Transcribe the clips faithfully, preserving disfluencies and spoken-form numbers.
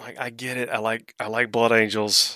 Like, I get it. I like I like Blood Angels.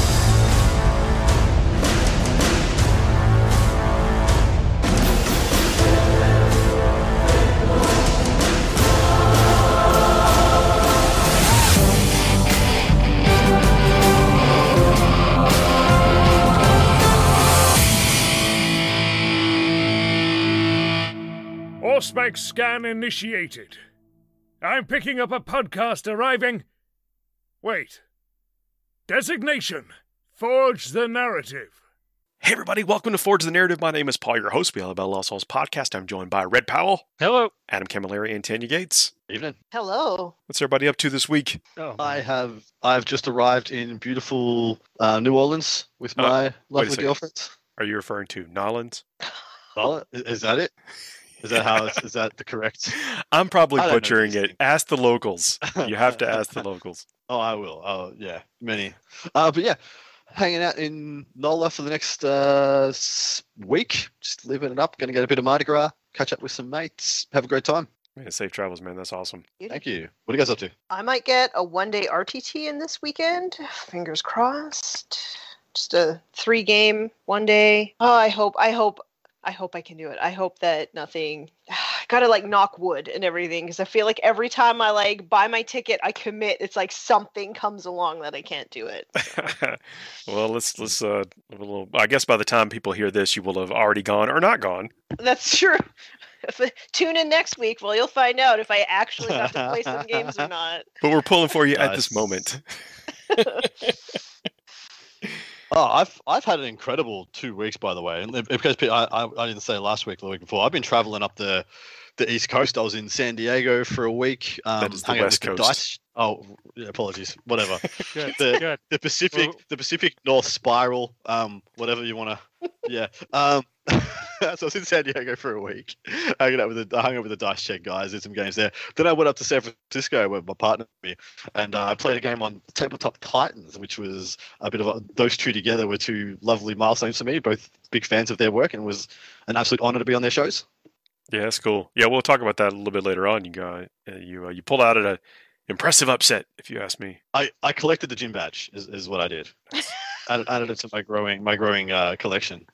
Auspex scan initiated. I'm picking up a podcast arriving. Wait. Designation. Forge the narrative. Hey everybody, welcome to Forge the Narrative. My name is Paul, your host. We have a Lost Souls podcast. I'm joined by Red Powell. Hello. Adam Camilleri and Tanya Gates. Evening. Hello. What's everybody up to this week? Oh, I have I've just arrived in beautiful uh, New Orleans with my Uh, lovely second. girlfriend. Are you referring to Nolans? Oh, is, is that it? Is that how? It's, is that the correct? I'm probably I don't know butchering these it. things. Ask the locals. You have to ask the locals. Oh, I will. Oh, yeah, many. Uh, but yeah, hanging out in Nola for the next uh, s- week. Just living it up. Going to get a bit of Mardi Gras. Catch up with some mates. Have a great time. Man, safe travels, man. That's awesome. Thank you. What are you guys up to? I might get a one-day R T T in this weekend. Fingers crossed. Just a three-game, one day. Oh, I hope. I hope. I hope I can do it. I hope that nothing. I gotta like knock wood and everything because I feel like every time I like buy my ticket, I commit. It's like something comes along that I can't do it. Well, let's let's uh a little. I guess by the time people hear this, you will have already gone or not gone. That's true. If, tune in next week. Well, you'll find out if I actually have to play some games or not. But we're pulling for you at this Nice. moment. Oh, I've I've had an incredible two weeks, by the way. And it- because I, I I didn't say last week or the week before. I've been traveling up the the East Coast. I was in San Diego for a week. Um, That is the hung out West with the Coast. Dice. Oh, yeah, apologies. Whatever. good. the good. the Pacific Well- the Pacific North Spiral. Um, whatever you want to. Yeah. Um. So I was in San Diego for a week, hanging out with the I hung out with the Dice Check guys, did some games there. Then I went up to San Francisco with my partner and me, and uh, I played a game on Tabletop Titans, which was a bit of a, those two together were two lovely milestones for me. Both big fans of their work, and it was an absolute honor to be on their shows. Yeah, that's cool. Yeah, we'll talk about that a little bit later on. You got uh, you uh, you pulled out at a impressive upset, if you ask me. I, I collected the gym badge, is, is what I did. added, added it to my growing my growing uh, collection.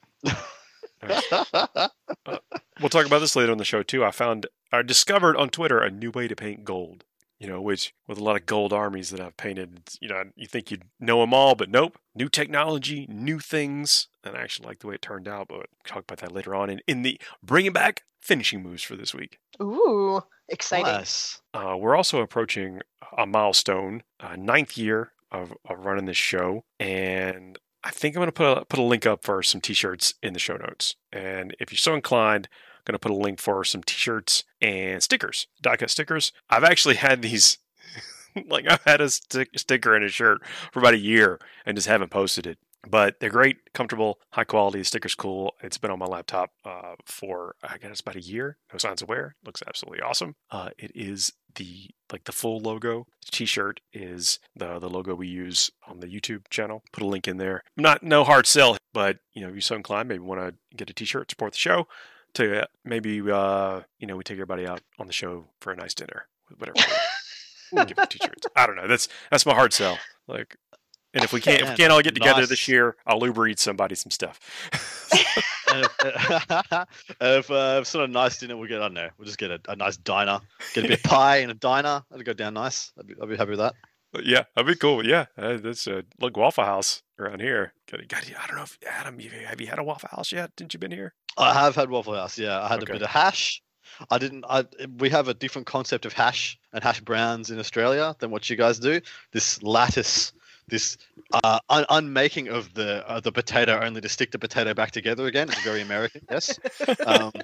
We'll talk about this later on the show too. I found I discovered on Twitter a new way to paint gold. You know, which with a lot of gold armies that I've painted, it's, you know, you think you'd know them all, but nope. New technology, new things, and I actually like the way it turned out. But we'll talk about that later on in, in the bringing back finishing moves for this week. Ooh, exciting. Nice. Uh, we're also approaching a milestone, uh, ninth year of, of running this show, and I think I'm going to put a, put a link up for some T-shirts in the show notes. And if you're so inclined, I'm going to put a link for some T-shirts and stickers, die-cut stickers. I've actually had these, like I've had a stick, sticker and a shirt for about a year and just haven't posted it. But they're great, comfortable, high quality. The sticker's cool. It's been on my laptop uh, for, I guess, about a year. No signs of wear. Looks absolutely awesome. Uh, it is the like the full logo. The T-shirt is the the logo we use on the YouTube channel. Put a link in there. Not no hard sell, but you know, if you're so inclined, maybe want to get a T-shirt, support the show. To uh, maybe uh, you know, we take everybody out on the show for a nice dinner, whatever. We'll give them T-shirts. I don't know. That's that's my hard sell. Like. And if we can't, if we can't all get together Nice. this year, I'll Uber eat somebody some stuff. And if, if, uh, if sort of nice dinner, we'll get, I don't know, we'll just get a, a nice diner, get a bit of pie and a diner. That'll go down nice. I'd be, I'd be happy with that. But yeah, that'd be cool. Yeah, uh, that's a look Waffle House around here. Got, got, I don't know if Adam, you, have you had a Waffle House yet? Didn't you been here? I have had Waffle House. Yeah, I had Okay. a bit of hash. I didn't. I we have a different concept of hash and hash browns in Australia than what you guys do. This lattice, this uh, un- unmaking of the uh, the potato only to stick the potato back together again. It's very American. Yes. Um,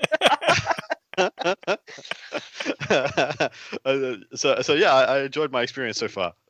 uh, so so yeah, I, I enjoyed my experience so far.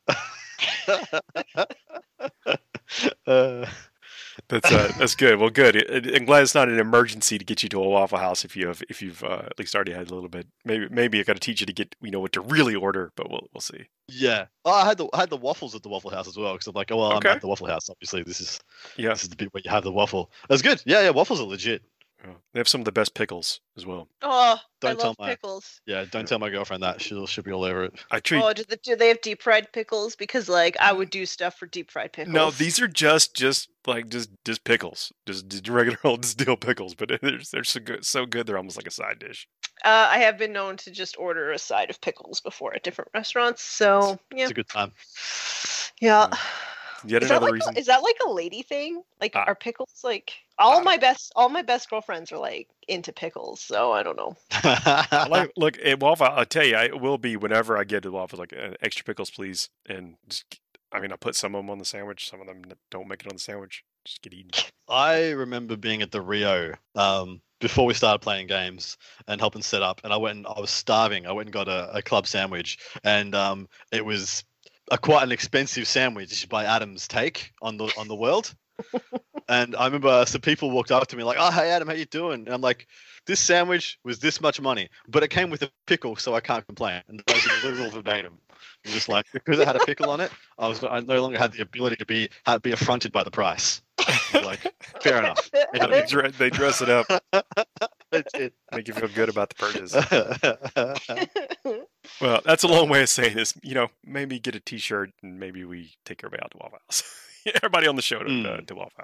uh, That's uh, that's good. Well, good. I- I'm glad it's not an emergency to get you to a Waffle House if you have if you've uh, at least already had a little bit. Maybe maybe I got to teach you to get you know what to really order, but we'll we'll see. yeah. Oh, I had the I had the waffles at the Waffle House as well because I'm like, oh well, Okay. I'm at the Waffle House. Obviously, this is Yeah. this is the bit where you have the waffle. That's good. Yeah, yeah. Waffles are legit. Yeah. They have some of the best pickles as well. Oh, Don't I tell love my- pickles. Yeah, don't tell my girlfriend that. She'll she'll be all over it. I treat. Oh, do, the, do they have deep fried pickles? Because like I would do stuff for deep fried pickles. No, these are just just like just just pickles, just, just regular old dill pickles. But they're they're so good, so good. They're almost like a side dish. Uh, I have been known to just order a side of pickles before at different restaurants. So yeah, It's a good time. yeah. Yet Is that, another like reason. a, is that like a lady thing? Like, Uh, are pickles like all uh, my best? All my best girlfriends are like into pickles, so I don't know. I like, look, at Waffle, I'll tell you, I it will be whenever I get to Waffle, like uh, extra pickles, please. And just, I mean, I put some of them on the sandwich. Some of them don't make it on the sandwich. Just get eaten. I remember being at the Rio um, before we started playing games and helping set up, and I went and I was starving. I went and got a, a club sandwich, and um, it was a quite an expensive sandwich by Adam's take on the on the world. And I remember some people walked up to me like, "Oh, hey Adam, how you doing?" And I'm like, "This sandwich was this much money, but it came with a pickle, so I can't complain." And those are the literal verbatim. I'm just like, because it had a pickle on it, I was I no longer had the ability to be had, be affronted by the price. Like, fair enough. they, dre- they dress it up, That's it. make you feel good about the purchase. Well, that's a long way of saying this. You know, maybe get a T-shirt and maybe we take everybody out to Waffle House. Everybody on the show to, Mm. uh, to Waffle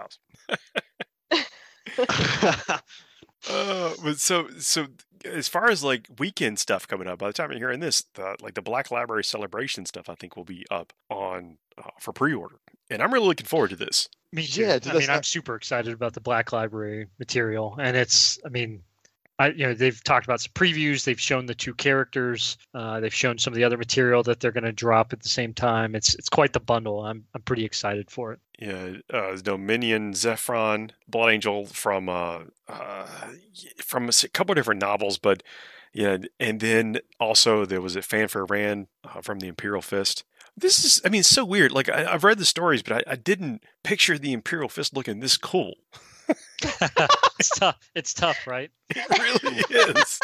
House. Uh, but so so as far as like weekend stuff coming up, by the time you're hearing this, the, like the Black Library Celebration stuff, I think will be up on uh, for pre-order, and I'm really looking forward to this. Me too. Yeah, dude, I that's mean, I'm not- super excited about the Black Library material, and it's, I mean, I you know they've talked about some previews. They've shown the two characters. Uh, they've shown some of the other material that they're going to drop at the same time. It's it's quite the bundle. I'm I'm pretty excited for it. Yeah, uh, Dominion, Zephron, Blood Angel from uh, uh, from a s- couple of different novels, but yeah, and then also there was a Fanfare Rand uh, from the Imperial Fist. This is, I mean, it's so weird. Like I, I've read the stories, but I, I didn't picture the Imperial Fist looking this cool. It's tough. It's tough, right? It really is.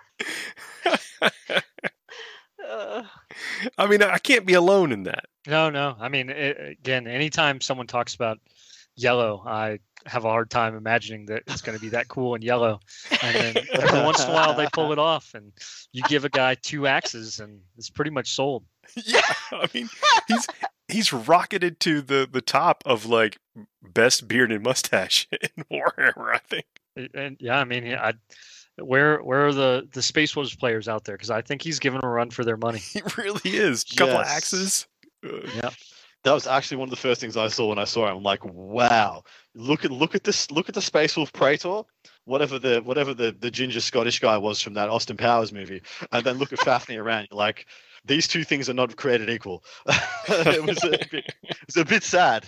Uh, I mean, I can't be alone in that. No, no. I mean, it, again, anytime someone talks about yellow, I have a hard time imagining that it's going to be that cool and yellow. And then every once in a while, they pull it off, and you give a guy two axes, and it's pretty much sold. Yeah, I mean, he's he's rocketed to the the top of like best beard and mustache in Warhammer, I think. And yeah, I mean, I where where are the the Space Wolves players out there? Because I think he's giving them a run for their money. He really is. A couple of Yes. axes. Uh, Yeah. That was actually one of the first things I saw when I saw him. I'm like, wow, look at look at this, look at the Space Wolf Praetor, whatever the whatever the, the ginger Scottish guy was from that Austin Powers movie, and then look at Fafnir around. You're like, these two things are not created equal. It was a bit, it's a bit sad.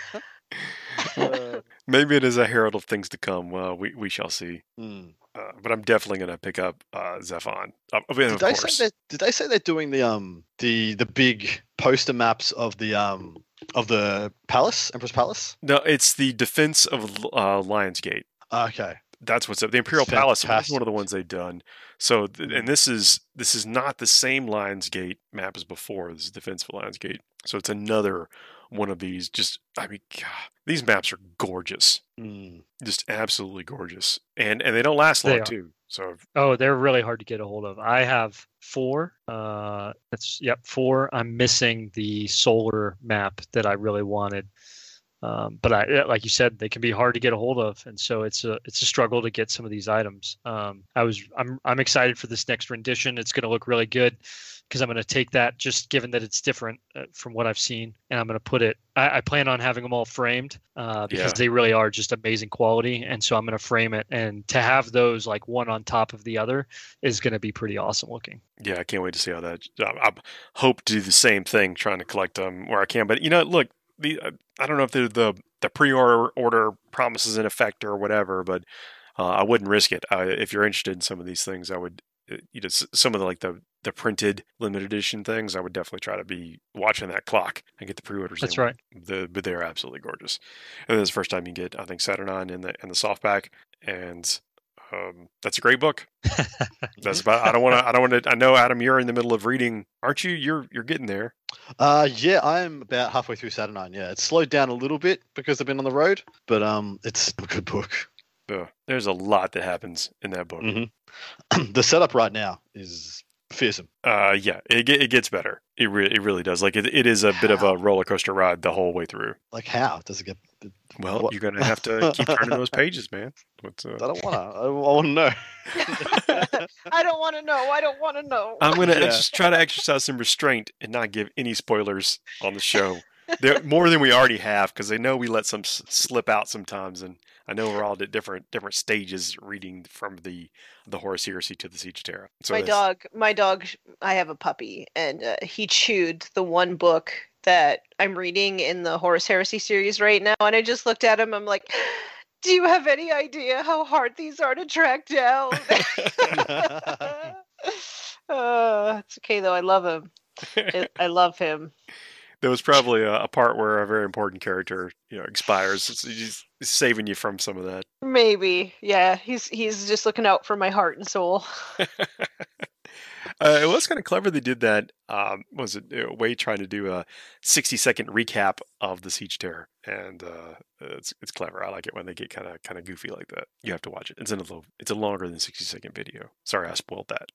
Uh, Maybe it is a herald of things to come. Well, we we shall see. hmm. Uh, but I'm definitely going to pick up uh, Zephon. Uh, I mean, Did of they course. say that? Did they say they're doing the um the the big poster maps of the um of the palace, Emperor's Palace? No, it's the defense of uh, Lionsgate. Okay. That's what's up. The Imperial Palace is Fantastic. one of the ones they've done. So, th- Mhm. and this is this is not the same Lionsgate map as before. This is Defense of Lionsgate. So it's another one of these. Just, I mean, God, these maps are gorgeous. Hmm. Just absolutely gorgeous, and and they don't last They long are. too. So Oh, they're really hard to get a hold of. I have four. Uh, that's yep, four. I'm missing the solar map that I really wanted. Um, but I, yeah, like you said, they can be hard to get a hold of, and so it's a it's a struggle to get some of these items. Um, I was I'm I'm excited for this next rendition. It's going to look really good because I'm going to take that, just given that it's different uh, from what I've seen, and I'm going to put it. I, I plan on having them all framed uh, because Yeah. they really are just amazing quality, and so I'm going to frame it. And to have those like one on top of the other is going to be pretty awesome looking. yeah, I can't wait to see how that. I, I hope to do the same thing, trying to collect them where I can. But you know, look, the uh, I don't know if the the, the pre-order order promises in effect or whatever, but uh, I wouldn't risk it. Uh, if you're interested in some of these things, I would. uh, You know, s- some of the like the the printed limited edition things, I would definitely try to be watching that clock and get the pre-orders. That's in. right. The but they're absolutely gorgeous. And this is the first time you get, I think, Saturnine in the in the softback, and um, that's a great book. That's about. I don't want to. I don't want to. I know, Adam, you're in the middle of reading, aren't you? You're you're getting there. Uh, yeah, I'm about halfway through Saturnine. Yeah, it's slowed down a little bit because I've been on the road, but um, it's a good book. Ugh, there's a lot that happens in that book. Mm-hmm. The setup right now is fearsome. Uh, yeah, it it gets better. It re- it really does. Like it, it is a bit of a roller coaster ride the whole way through. Like how does it get? Well, what? you're gonna have to keep turning those pages, man. What's, uh... I don't wanna. I, I want to know. I don't want to know. I don't want to know. I'm gonna Yeah. just try to exercise some restraint and not give any spoilers on the show. There more than we already have, because I know we let some s- slip out sometimes, and I know we're all at different different stages reading from the the Horus Heresy to the Siege of Terra. So my that's- dog, my dog, I have a puppy, and uh, he chewed the one book that I'm reading in the Horus Heresy series right now, and I just looked at him. I'm like, do you have any idea how hard these are to track down? uh, it's okay though. I love him. It, I love him. There was probably a, a part where a very important character, you know, expires. It's, he's saving you from some of that. Maybe, yeah. He's he's just looking out for my heart and soul. Uh, it was kind of clever they did that. Um, was it uh, Way trying to do a sixty second recap of the Siege Terror, and uh, it's it's clever. I like it when they get kind of kind of goofy like that. You have to watch it. It's in a little. It's a longer than sixty second video. Sorry, I spoiled that.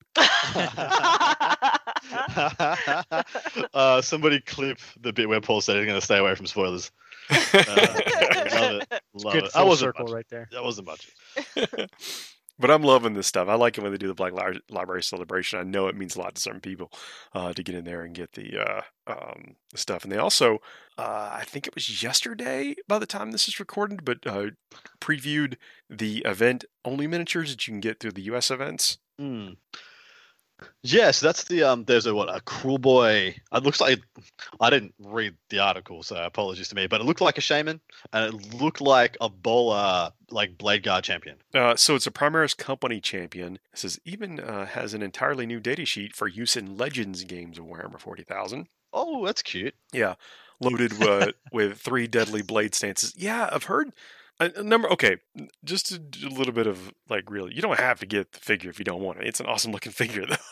uh, somebody clip the bit where Paul said he's going to stay away from spoilers. Uh, love it. Love Good it. That full wasn't circle much. right there. That wasn't much. But I'm loving this stuff. I like it when they do the Black Li- Library Celebration. I know it means a lot to some people uh, to get in there and get the uh, um, the stuff. And they also, uh, I think it was yesterday by the time this is recorded, but uh, previewed the event only miniatures that you can get through the U S events. Mm. Yeah, so that's the um. There's a what a Cruel Boy. It looks like I didn't read the article, so apologies to me. But it looked like a shaman, and it looked like a Bola like Blade Guard champion. Uh, so it's a Primaris Company champion. This is even uh, has an entirely new data sheet for use in Legends games of Warhammer forty thousand. Oh, that's cute. Yeah, loaded uh, with three deadly blade stances. Yeah, I've heard a, a number. Okay, just a, a little bit of like really, you don't have to get the figure if you don't want it. It's an awesome looking figure though.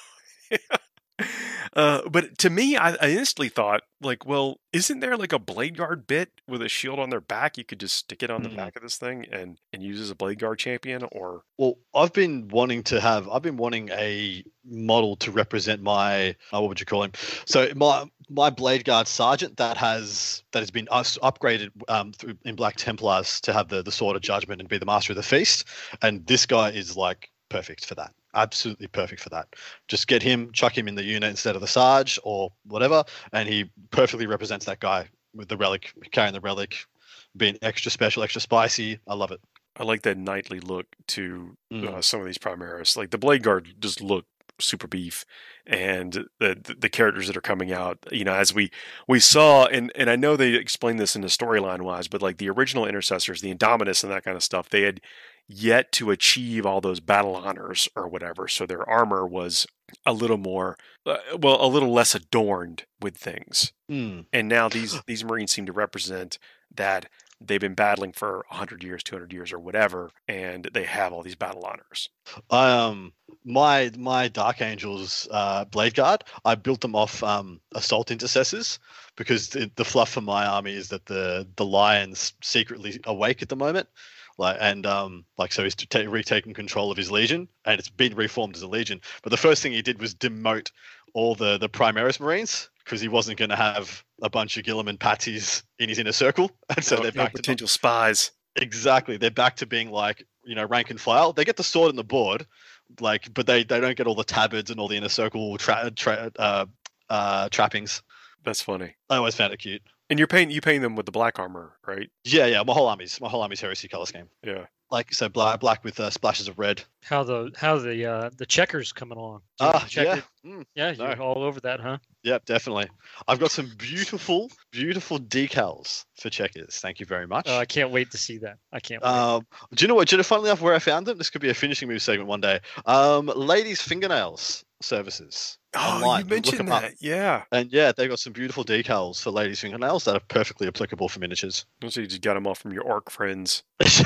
Uh, but to me, I, I instantly thought, like, well, isn't there like a blade guard bit with a shield on their back? You could just stick it on the Mhm. back of this thing and, and use as a blade guard champion, or Well, I've been wanting to have. I've been wanting a model to represent my. Uh, what would you call him? So my my Blade Guard sergeant that has that has been us upgraded um, through in Black Templars to have the the Sword of Judgment and be the Master of the Feast, and this guy is like perfect for that. Absolutely perfect for that. Just get him, chuck him in the unit instead of the Sarge or whatever, and he perfectly represents that guy with the relic, carrying the relic, being extra special, extra spicy. I love it. I like that knightly look to Mm. uh, some of these Primaris. Like the blade guard just look super beef, and the the characters that are coming out, you know, as we we saw, and and I know they explained this in the storyline wise, but like the original intercessors, the Indominus and that kind of stuff, they had yet to achieve all those battle honors or whatever, so their armor was a little more, uh, well, a little less adorned with things. Mm. And now these these Marines seem to represent that they've been battling for one hundred years, two hundred years, or whatever, and they have all these battle honors. Um, my my Dark Angels uh, Blade Guard, I built them off um, Assault Intercessors because the, the fluff for my army is that the the Lion's secretly awake at the moment, like and um like so he's ta- retaking control of his legion and it's been reformed as a legion. But the first thing he did was demote all the the Primaris Marines because he wasn't going to have a bunch of Gilliman Patsies in his inner circle, and so no, they're no back to potential spies. Exactly. They're back to being like, you know, rank and file. They get the sword and the board, like, but they, they don't get all the tabards and all the inner circle tra- tra- uh, uh, trappings. That's funny. I always found it cute. And you're paying you paying them with the black armor, right? Yeah, yeah. My whole army's my whole army's heresy color scheme. Yeah. Like so, black black with uh, splashes of red. How the how the uh, the checkers coming along? Do you have Ah, the yeah, checker- mm, yeah, no. you're all over that, huh? Yep, definitely. I've got some beautiful, beautiful decals for checkers. Thank you very much. Oh, I can't wait to see that. I can't wait. Um, do you know what? Do you know, funnily enough, where I found them? This could be a finishing move segment one day. Um, ladies' fingernails services. Oh, online. you Look mentioned them up. that. Yeah. And yeah, they've got some beautiful decals for ladies' fingernails that are perfectly applicable for miniatures. So you just got them all from your orc friends.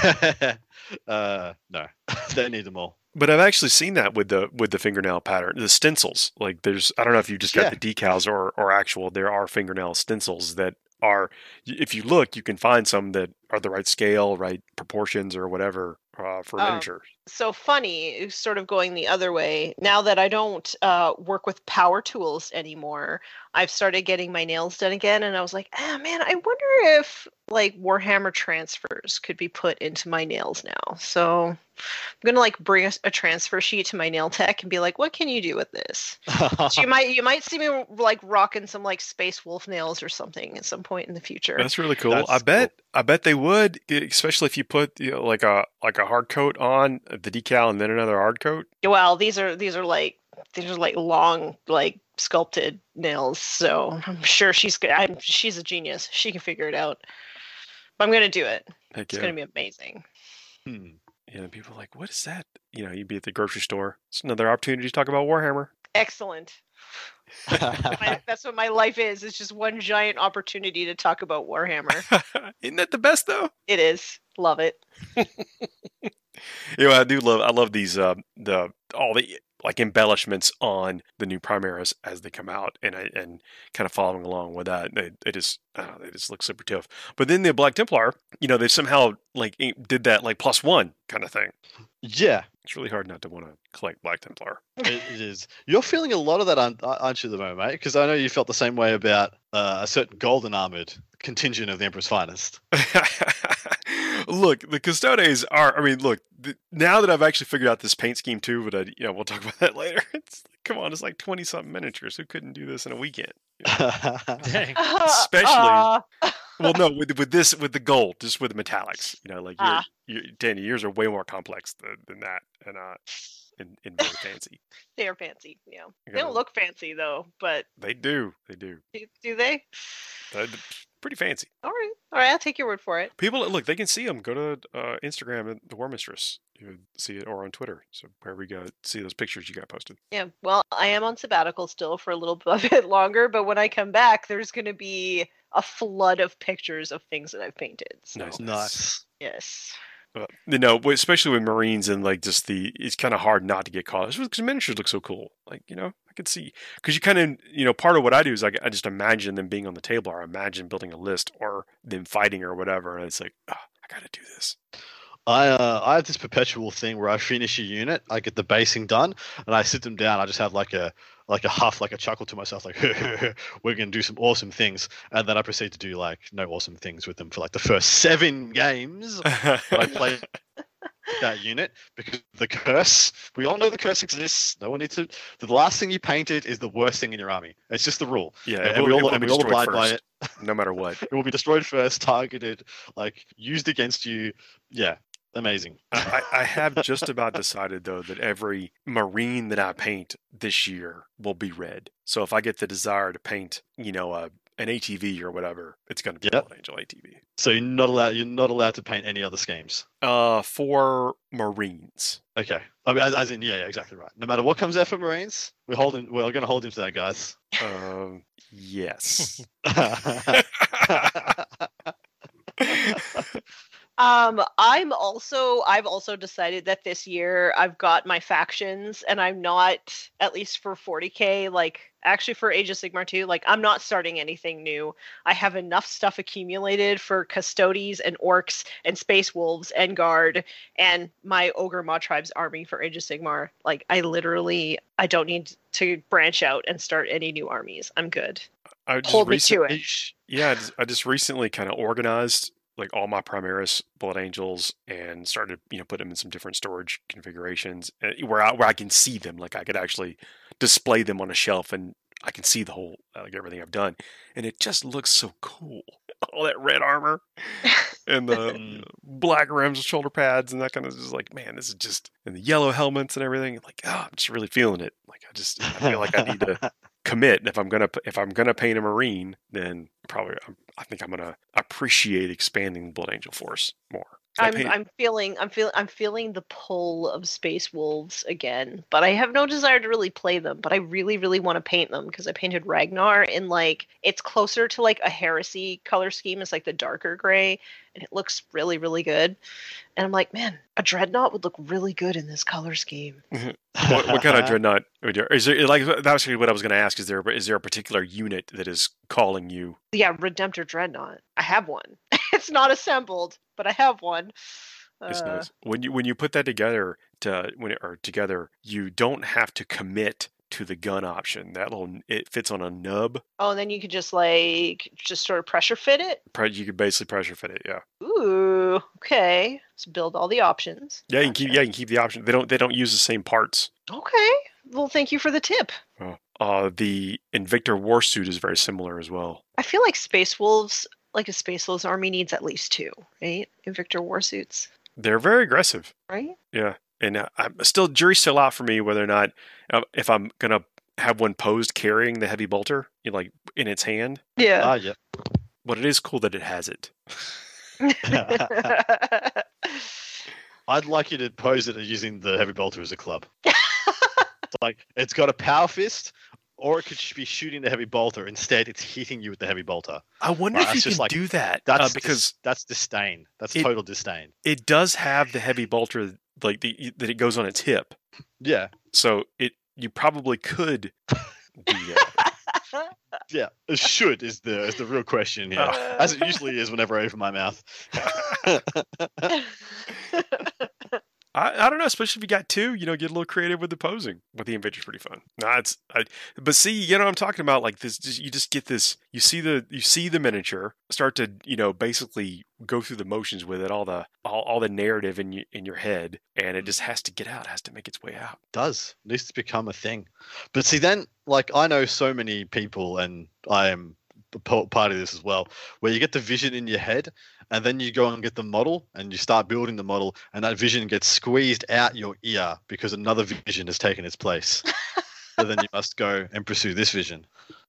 uh, no, they need them all. But I've actually seen that with the with the fingernail pattern, the stencils. Like there's, I don't know if you just got Yeah. the decals or or actual. There are fingernail stencils that are, if you look, you can find some that are the right scale, right proportions, or whatever. uh, for Oh. miniatures. So funny, sort of going the other way. Now that I don't uh, work with power tools anymore, I've started getting my nails done again, and I was like, ah, man, I wonder if like Warhammer transfers could be put into my nails now. So I'm gonna like bring a, a transfer sheet to my nail tech and be like, what can you do with this? So you might you might see me like rocking some like Space Wolf nails or something at some point in the future. That's really cool. That's I bet I bet they would, especially if you put you know, like a like a hard coat on the decal and then another hard coat. Well, these are these are like these are like long like sculpted nails, so I'm sure she's good. I'm she's a genius. She can figure it out. But I'm gonna do it. Heck It's yeah. gonna be amazing. Hmm. Yeah, and people are like, what is that? You know, you'd be at the grocery store. It's another opportunity to talk about Warhammer. Excellent. My, that's what my life is. It's just one giant opportunity to talk about Warhammer. Isn't that the best though? It is. Love it. You know, I do love. I love these. Uh, the all the like embellishments on the new Primaris as they come out, and I and kind of following along with that. They, they just uh, they just look super tough. But then the Black Templar, you know, they somehow like did that like plus one kind of thing. Yeah, It's really hard not to want to collect Black Templar. it, it is. You're feeling a lot of that, aren't, aren't you, at the moment, mate? Because I know you felt the same way about uh, a certain golden armored contingent of the Emperor's Finest. Look, the Custodes are. I mean, look. The, now that I've actually figured out this paint scheme too, but I, you know, we'll talk about that later. It's come on, it's like twenty something miniatures. Who couldn't do this in a weekend? Dang. Especially- Uh, Well, no, with with this, with the gold, just with the metallics. You know, like your, Ah. your Danny, yours are way more complex than, than that, and uh, and, and very fancy. they are fancy. Yeah. You They don't gotta- look fancy though, but They do, they do. do, do they? They're pretty fancy. All right. All right. I'll take your word for it. People look, they can see them. Go to uh, Instagram at the War Mistress. You would see it, or on Twitter. So wherever you go, see those pictures you got posted. Yeah. Well, I am on sabbatical still for a little bit longer, but when I come back, there's going to be a flood of pictures of things that I've painted. So, Nice. Nice. yes. Uh, you know, especially with Marines and like just the, it's kind of hard not to get caught because miniatures look so cool. Like, you know, I could see, because you kind of, you know, part of what I do is like, I just imagine them being on the table, or I imagine building a list or them fighting or whatever. And it's like, oh, I got to do this. I uh, I have this perpetual thing where I finish a unit, I get the basing done, and I sit them down. I just have like a like a huff, like a chuckle to myself, like we're gonna do some awesome things, and then I proceed to do like no awesome things with them for like the first seven games that I play that unit, because the curse. We all know the curse exists. No one needs to. The last thing you painted is the worst thing in your army. It's just the rule, Yeah, and, it and will- we it all will and be we all destroyed abide by first. it. No matter what. It will be destroyed first, targeted, like used against you. Yeah, amazing. I, I have just about decided though that every Marine that I paint this year will be red. So if I get the desire to paint, you know, a an A T V or whatever, it's going to be Yep. Blood Angel A T V. So you're not allowed. You're not allowed to paint any other schemes. Uh, for Marines. Okay. I mean, as, as in, yeah, yeah, exactly right. No matter what comes out for Marines, we're holding. We're going to hold him to that, guys. Um, yes. Um, I'm also I've also decided that this year I've got my factions, and I'm not, at least for forty K, like actually for Age of Sigmar two, like I'm not starting anything new. I have enough stuff accumulated for Custodes and Orcs and Space Wolves and Guard and my Ogre Mod Tribes army for Age of Sigmar. Like I literally I don't need to branch out and start any new armies. I'm good. I just Hold me recent- to it. Yeah, I just, I just recently kind of organized like all my Primaris Blood Angels and started, you know, put them in some different storage configurations uh, where I, where I can see them. Like I could actually display them on a shelf and I can see the whole, uh, like everything I've done. And it just looks so cool. All that red armor and the Mm. black rims and shoulder pads and that kind of just like, man, this is just, and the yellow helmets and everything. Like, oh, I'm just really feeling it. Like I just, I feel like I need to commit. And if I'm gonna if I'm gonna paint a Marine, then probably I'm, I think I'm gonna appreciate expanding the Blood Angel Force more. I I'm paint- I'm feeling I'm feeling I'm feeling the pull of Space Wolves again, but I have no desire to really play them. But I really really want to paint them because I painted Ragnar in like it's closer to like a Heresy color scheme. It's like the darker gray, and it looks really really good. And I'm like, man, a Dreadnought would look really good in this color scheme. what, what kind of dreadnought would you, is there? Like that was actually what I was going to ask. Is there is there a particular unit that is calling you? Yeah, Redemptor Dreadnought. I have one. It's not assembled, but I have one. It's Uh, nice. When you when you put that together to when it, or together, you don't have to commit to the gun option. That little it fits on a nub. oh, and then you could just like just sort of pressure fit it. Pre- You could basically pressure fit it. Yeah. Ooh, okay. Let's build all the options. Yeah, you can keep. Yeah, you can keep the option. They don't. They don't use the same parts. Okay. Well, thank you for the tip. Oh. Uh, the Invictor Warsuit is very similar as well. I feel like Space Wolves, like a Space Wolves army, needs at least two, right? Invictor Warsuits, They're very aggressive. right? Yeah, and uh, I'm still jury's still out for me whether or not uh, if I'm gonna have one posed carrying the heavy bolter, you know, like in its hand. Yeah. Ah, yeah. But it is cool that it has it. I'd like you to pose it as using the heavy bolter as a club. Like it's got a power fist, or it could sh- be shooting the heavy bolter. Instead, it's hitting you with the heavy bolter. I wonder Right, if you that's can just like- do that That's uh, dis- because that's disdain. That's it- total disdain. it does have the heavy bolter, like the that it goes on its hip. Yeah, So it you probably could do that. yeah. It should is the is the real question here, Uh. as it usually is whenever I open my mouth. I, I don't know, especially if you got two, you know, get a little creative with the posing. But the Invictor's pretty fun. Nah, it's I, but see, you know what I'm talking about? Like this, just, you just get this. You see the you see the miniature start to you know basically go through the motions with it, all the all, all the narrative in you, in your head, and it just has to get out, has to make its way out. Does needs to become a thing. But see, then like I know so many people, and I am a p- part of this as well, where you get the vision in your head, and then you go and get the model, and you start building the model, and that vision gets squeezed out your ear because another vision has taken its place. So then you must go and pursue this vision.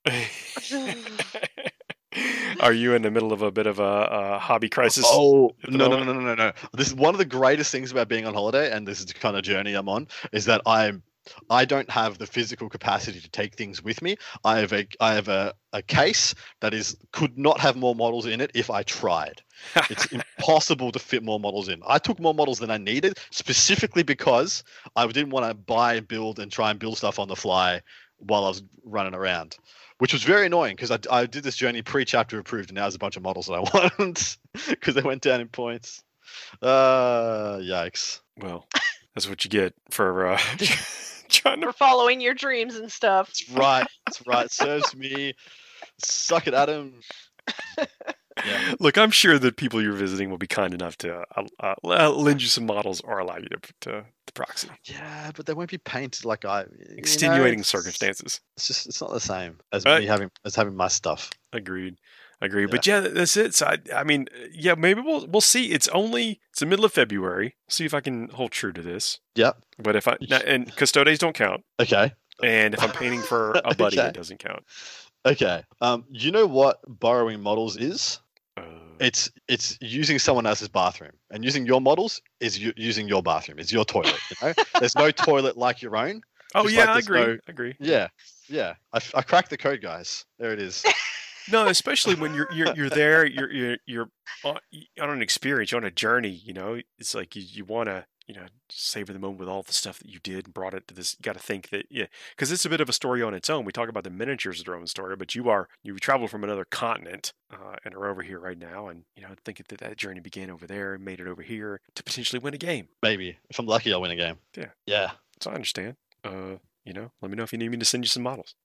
Are you in the middle of a bit of a, a hobby crisis? Oh at the no, no no moment? no no no! This is one of the greatest things about being on holiday, and this is the kind of journey I'm on. Is that I'm I don't have the physical capacity to take things with me. I have a I have a, a case that is could not have more models in it if I tried. It's impossible to fit more models in. I took more models than I needed, specifically because I didn't want to buy, build, and try and build stuff on the fly while I was running around, which was very annoying because I, I did this journey pre-chapter approved, and now there's a bunch of models that I want because they went down in points. Uh, yikes. Well, that's what you get for uh, trying to. For following your dreams and stuff. That's right. That's right. Serves me. Suck it, Adam. Yeah. Look, I'm sure that people you're visiting will be kind enough to uh, uh, lend you some models or allow you to, to, to proxy. Yeah, but they won't be painted like I. you know, Extenuating it's- circumstances. It's just it's not the same as Right. me having as having my stuff. Agreed. Agreed. But yeah, that's it. So I, I mean, yeah, maybe we'll we'll see. It's only it's the middle of February. See if I can hold true to this. Yep. But if I now, and custodes don't count, Okay. and if I'm painting for a buddy, Okay. it doesn't count. Okay. Um, you know what borrowing models is? Uh, It's it's using someone else's bathroom, and using your models is u- using your bathroom. It's your toilet. You know, there's no toilet like your own. oh just yeah, like I there's agree. no- I agree. Yeah, yeah. I, f- I cracked the code, guys. There it is. No, especially when you're you're you're there, you're you're you're on, on an experience, you're on a journey. You know, it's like you, you want to you know savor the moment with all the stuff that you did and brought it to this. You got to think that yeah, because it's a bit of a story on its own. We talk about the miniatures of their own story, but you are you traveled from another continent uh, and are over here right now, and you know thinking that that journey began over there and made it over here to potentially win a game. Maybe if I'm lucky, I'll win a game. Yeah. Yeah. So I understand. Uh, you know, let me know if you need me to send you some models.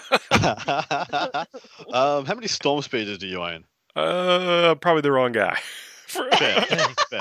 um, how many storm speeders do you own? Uh, probably the wrong guy. For- Fair. Fair.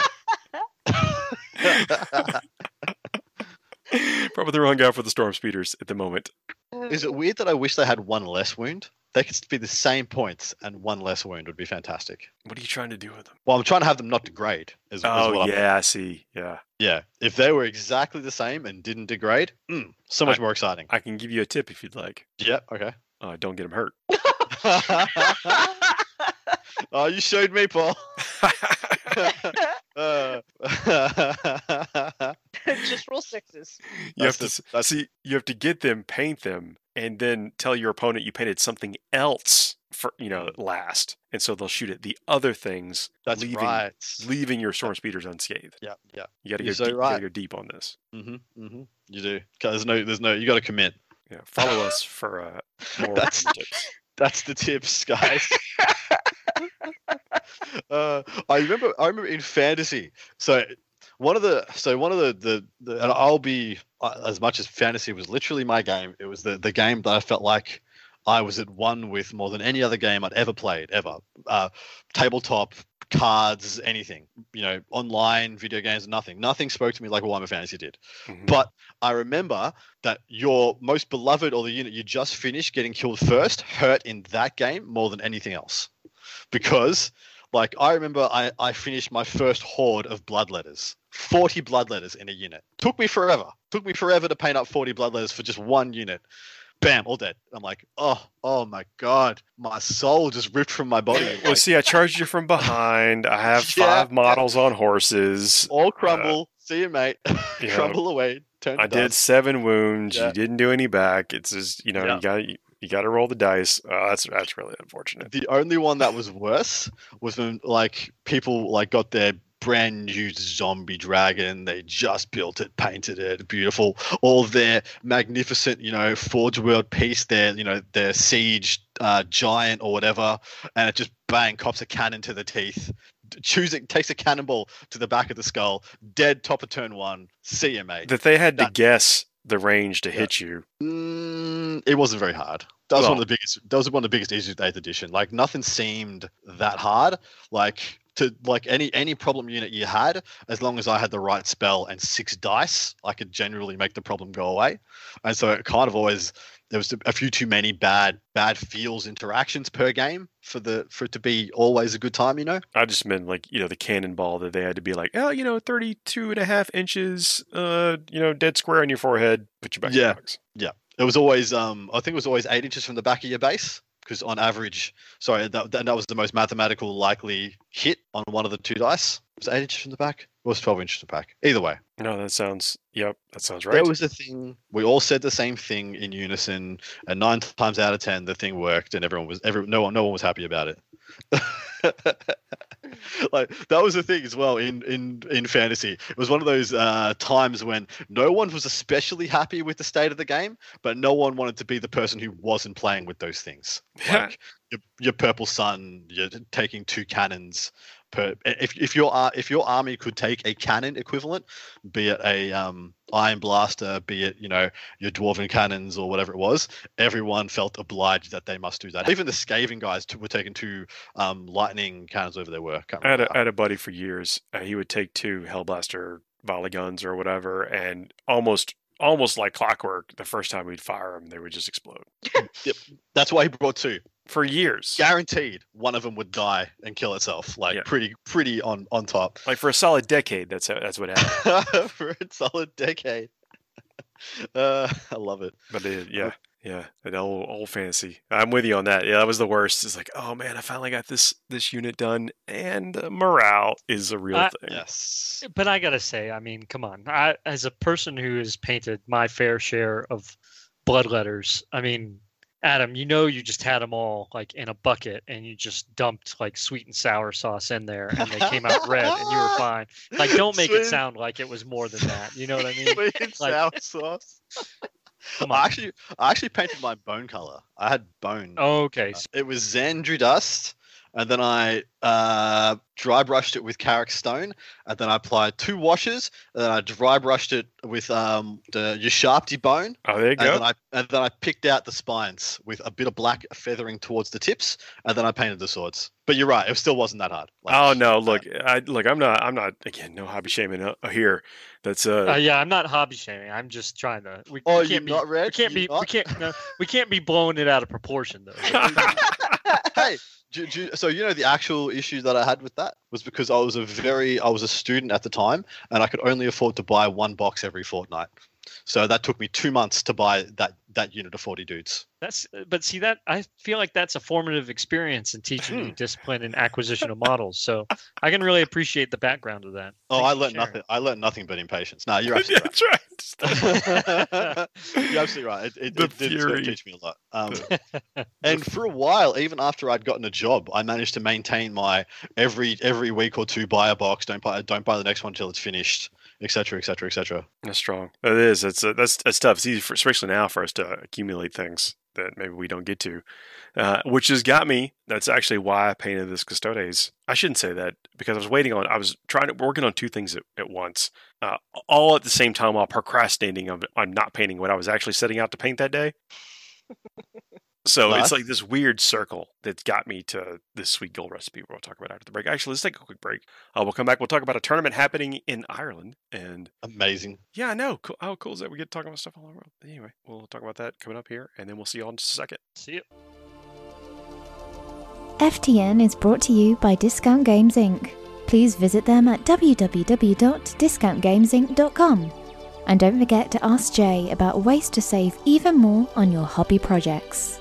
Probably the wrong guy for the storm speeders at the moment. Is it weird that I wish they had one less wound? They could be the same points, and one less wound would be fantastic. What are you trying to do with them? Well, I'm trying to have them not degrade. Is, is Oh what I'm- yeah, I see. Yeah, yeah. If they were exactly the same and didn't degrade, mm, so much I- more exciting. I can give you a tip if you'd like. Yeah. Okay. Uh, don't get them hurt. Oh, you showed me, Paul. Uh, Just roll sixes. you have That's to the- s- that's- see. You have to get them, paint them, and then tell your opponent you painted something else for you know last, and so they'll shoot at the other things, That's leaving right. leaving your storm speeders unscathed. Yeah. Yeah. You got to go. You're so deep, you right. gotta go deep on this. Mhm. Mhm. You do. 'Cause There's no. There's no. You got to commit. Yeah, follow us for uh, more That's- tips. That's the tips, guys. uh, I remember. I remember in fantasy. So one of the so one of the the, the and I'll be uh, as much as fantasy was literally my game. It was the the game that I felt like I was at one with more than any other game I'd ever played ever. Uh, tabletop, cards, anything. You know, online video games, nothing. Nothing spoke to me like Warhammer Fantasy did. Mhm. But I remember that your most beloved or the unit you just finished getting killed first hurt in that game more than anything else, because. Like, I remember I, I finished my first horde of bloodletters. forty bloodletters in a unit. Took me forever. Took me forever to paint up forty bloodletters for just one unit. Bam, all dead. I'm like, oh, oh my God. My soul just ripped from my body. Well, Like, see, I charged you from behind. I have Yeah. five models on horses. all crumble. See you, mate. yeah. Crumble away. Turn to I did dust. seven wounds. Yeah. You didn't do any back. It's just, you know, Yeah. you got you, you got to roll the dice. Uh, that's that's really unfortunate. The only one that was worse was when like people like got their brand new zombie dragon. They just built it, painted it, beautiful. All their magnificent, you know, Forge World piece, their you know their siege uh, giant or whatever, and it just bang cops a cannon to the teeth. Choosing takes a cannonball to the back of the skull. Dead top of turn one. See you, mate. That they had to That- guess the range to Yeah. hit you. Mm, it wasn't very hard. That was Well- one of the biggest. That was one of the biggest issues with eighth edition. Like nothing seemed that hard. Like to like any any problem unit you had, as long as I had the right spell and six dice, I could generally make the problem go away. And so it kind of always there was a few too many bad bad feels interactions per game for the for it to be always a good time. You know. I just meant like, you know, the cannonball that they had to be like, oh, you know, thirty-two and a half inches, uh, you know, dead square on your forehead. Put you back Yeah. in the box. It was always, um, I think it was always eight inches from the back of your base, because on average, sorry, that, that that was the most mathematical likely hit on one of the two dice. Was it eight inches from the back? Or was it twelve inches from the back? Either way, No, that sounds, yep, that sounds right. that was the thing. We all said the same thing in unison, and nine times out of ten, the thing worked, and everyone was, every no one, no one was happy about it. Like that was the thing as well in in in fantasy. It was one of those uh, times when no one was especially happy with the state of the game, but no one wanted to be the person who wasn't playing with those things. Like your, your purple sun, you're taking two cannons per. If if your ar- if your army could take a cannon equivalent, be it a um, iron blaster, be it you know your dwarven cannons or whatever it was, everyone felt obliged that they must do that. Even the Skaven guys t- were taking two um, lightning cannons over their work. Can't I had, remember a, I had a buddy for years. Uh, he would take two Hellblaster volley guns or whatever, and almost almost like clockwork, the first time we'd fire them, they would just explode. That's why he brought two. For years. Guaranteed, one of them would die and kill itself. Like Yeah. pretty, pretty on on top Like for a solid decade, that's how, that's what happened. for a solid decade. Uh, I love it. But it, yeah, yeah, that old old fantasy. I'm with you on that. Yeah, that was the worst. It's like, oh man, I finally got this this unit done, and uh, morale is a real I- thing. Yes. But I gotta say, I mean, come on. I, as a person who has painted my fair share of bloodletters, I mean, Adam, you know, you just had them all like in a bucket, and you just dumped like sweet and sour sauce in there, and they came out red, and you were fine. Like, don't make Sweet- it sound like it was more than that. You know what I mean? Sweet and Like- sour sauce. Come I on. actually, I actually painted my bone color. I had bone. Okay. Uh, It was Xandri dust, and then I uh, dry brushed it with Carrick stone, and then I applied two washes, and then I dry brushed it with um, the Yasharpti bone, Oh, there you and go. then I and then I picked out the spines with a bit of black feathering towards the tips, and then I painted the swords. But you're right, it still wasn't that hard. Like, Oh no! uh, Look, I look. I'm not. I'm not. Again, no hobby shaming uh, here. That's uh. Uh, yeah, I'm not hobby shaming. I'm just trying to. We, Oh, we you're can't be. not red? We can't You're be. We not? can't. No, we can't be blowing it out of proportion though. hey, do, do, so you know the actual issue that I had with that was because I was a very I was a student at the time, and I could only afford to buy one box every fortnight. So that took me two months to buy that that unit of forty dudes. That's. But see that I feel like that's a formative experience in teaching you discipline and acquisition of models. So I can really appreciate the background of that. Oh, Thanks I for learned sharing. nothing. I learned nothing but impatience. No, you're absolutely That's right. right. You're absolutely right. It, it, The it did fury. teach me a lot. Um, and for a while, even after I'd gotten a job, I managed to maintain my every every week or two buy a box. Don't buy don't buy the next one until it's finished, et cetera, et cetera, et cetera. That's strong. It is. It's uh, that's that's tough. It's easy, for, especially now, for us to accumulate things. that maybe we don't get to, uh, which has got me. That's actually why I painted this Custodes. I shouldn't say that because I was waiting on, I was trying to, working on two things at, at once, uh, all at the same time while procrastinating on, on not painting what I was actually setting out to paint that day. So What? it's like this weird circle that's got me to this sweet gold recipe we'll talk about after the break. Actually, let's take a quick break. Uh, we'll come back. We'll talk about a tournament happening in Ireland. And Amazing. yeah, I know. Cool. How cool is that? We get to talk about stuff all over the world. Anyway, we'll talk about that coming up here, and then we'll see you all in just a second. See you. F T N is brought to you by Discount Games Incorporated. Please visit them at w w w dot discount games inc dot com. And don't forget to ask Jay about ways to save even more on your hobby projects.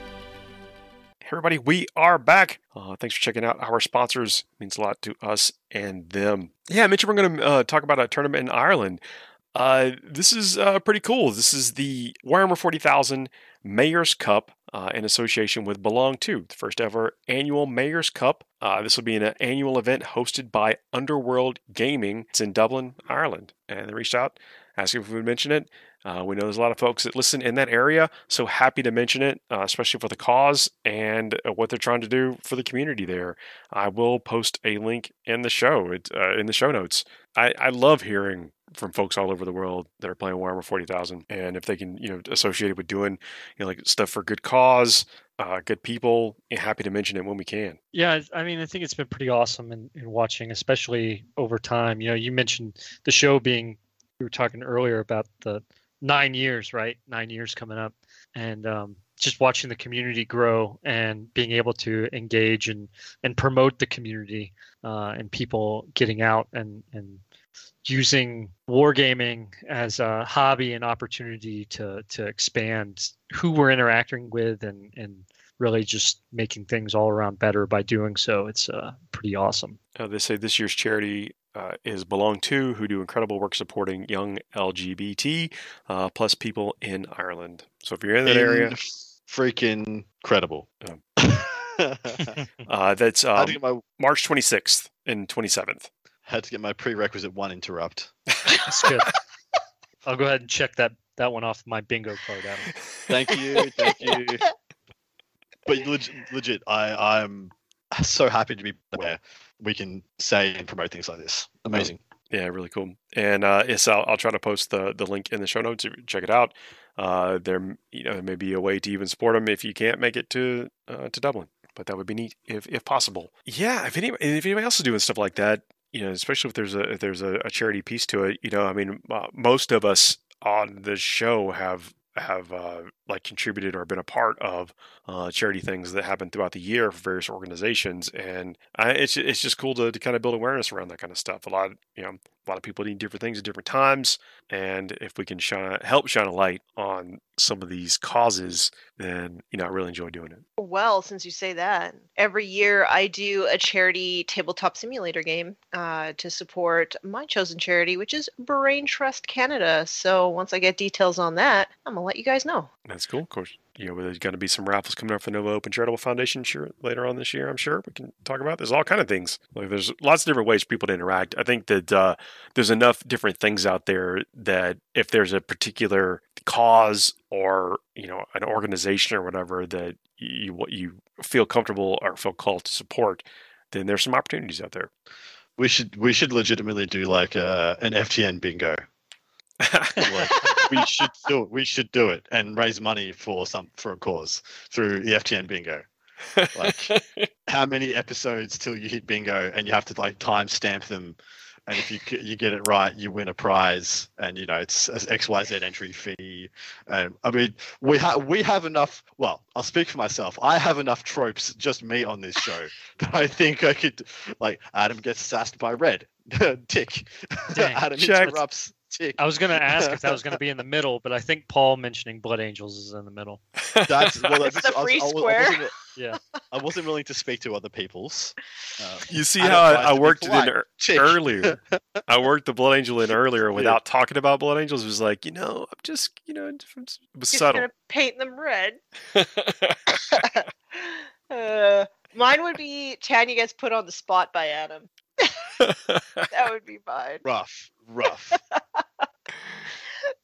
Hey everybody, we are back. Uh, thanks for checking out our sponsors. It means a lot to us and them. Yeah, I mentioned we're going to uh, talk about a tournament in Ireland. Uh, this is uh, pretty cool. This is the Warhammer forty thousand Mayor's Cup uh, in association with Belong To, the first ever annual Mayor's Cup. Uh, this will be an annual event hosted by Underworld Gaming. It's in Dublin, Ireland. And they reached out, asking if we would mention it. Uh, we know there's a lot of folks that listen in that area, so happy to mention it, uh, especially for the cause and uh, what they're trying to do for the community there. I will post a link in the show, it, uh, in the show notes. I, I love hearing from folks all over the world that are playing Warhammer forty thousand, and if they can, you know, associate it with doing, you know, like stuff for good cause, uh, good people, happy to mention it when we can. Yeah, I mean, I think it's been pretty awesome in, in watching, especially over time. You know, you mentioned the show being, we were talking earlier about the nine years, right? Nine years coming up. And um, just watching the community grow and being able to engage and, and promote the community uh, and people getting out and, and using wargaming as a hobby and opportunity to, to expand who we're interacting with and, and really just making things all around better by doing so. It's uh, pretty awesome. Uh, they say this year's charity Uh, is Belong To, who do incredible work supporting young L G B T uh, plus people in Ireland. So if you're in that In area, freaking credible. Um, uh, that's I had um, to get my March twenty-sixth and twenty-seventh. had to get my prerequisite one interrupt. That's good. I'll go ahead and check that, that one off my bingo card, Adam. Thank you, thank you. But legit, legit I I'm so happy to be where we can say and promote things like this. Amazing. Yeah, really cool. And uh, yes, I'll, I'll try to post the, the link in the show notes. Check it out. Uh, there, you know, may be a way to even support them if you can't make it to uh, to Dublin, but that would be neat if if possible. Yeah, if anybody if anybody else is doing stuff like that, you know, especially if there's a if there's a, a charity piece to it, you know, I mean, uh, most of us on the show have have uh, like contributed or been a part of uh, charity things that happen throughout the year for various organizations, and I, it's it's just cool to, to kind of build awareness around that kind of stuff. A lot, of, you know, a lot of people need different things at different times, and if we can shine help shine a light on some of these causes, then you know I really enjoy doing it. Well, since you say that, every year I do a charity tabletop simulator game uh, to support my chosen charity, which is Brain Trust Canada. So once I get details on that, I'm gonna let you guys know. That's cool. Of course, you know, there's going to be some raffles coming up for Nova Open Charitable Foundation sure, later on this year, I'm sure we can talk about. There's all kind of things. Like there's lots of different ways for people to interact. I think that uh, there's enough different things out there that if there's a particular cause or, you know, an organization or whatever that you you feel comfortable or feel called to support, then there's some opportunities out there. We should we should legitimately do like uh, an F T N bingo. Like, we should do it. We should do it and raise money for some for a cause through the F T N bingo. Like how many episodes till you hit bingo, and you have to like timestamp them, and if you you get it right, you win a prize, and you know it's an X Y Z entry fee. And I mean, we have we have enough. Well, I'll speak for myself. I have enough tropes, just me on this show, that I think I could. Like Adam gets sassed by Red, tick. Dang, Adam check. interrupts. Tick. I was going to ask if that was going to be in the middle, but I think Paul mentioning Blood Angels is in the middle. That's well. That's It's a I was- free I was- I square. wasn't- Yeah. I wasn't willing to speak to other people's. Uh, You see I how advise I, I to be worked it in polite. er- Tick. earlier. I worked the Blood Angel in earlier without Yeah. talking about Blood Angels. It was like, you know, I'm just, you know, it was Just subtle. gonna paint them red. uh, mine would be Tanya gets put on the spot by Adam. That would be mine. rough, rough.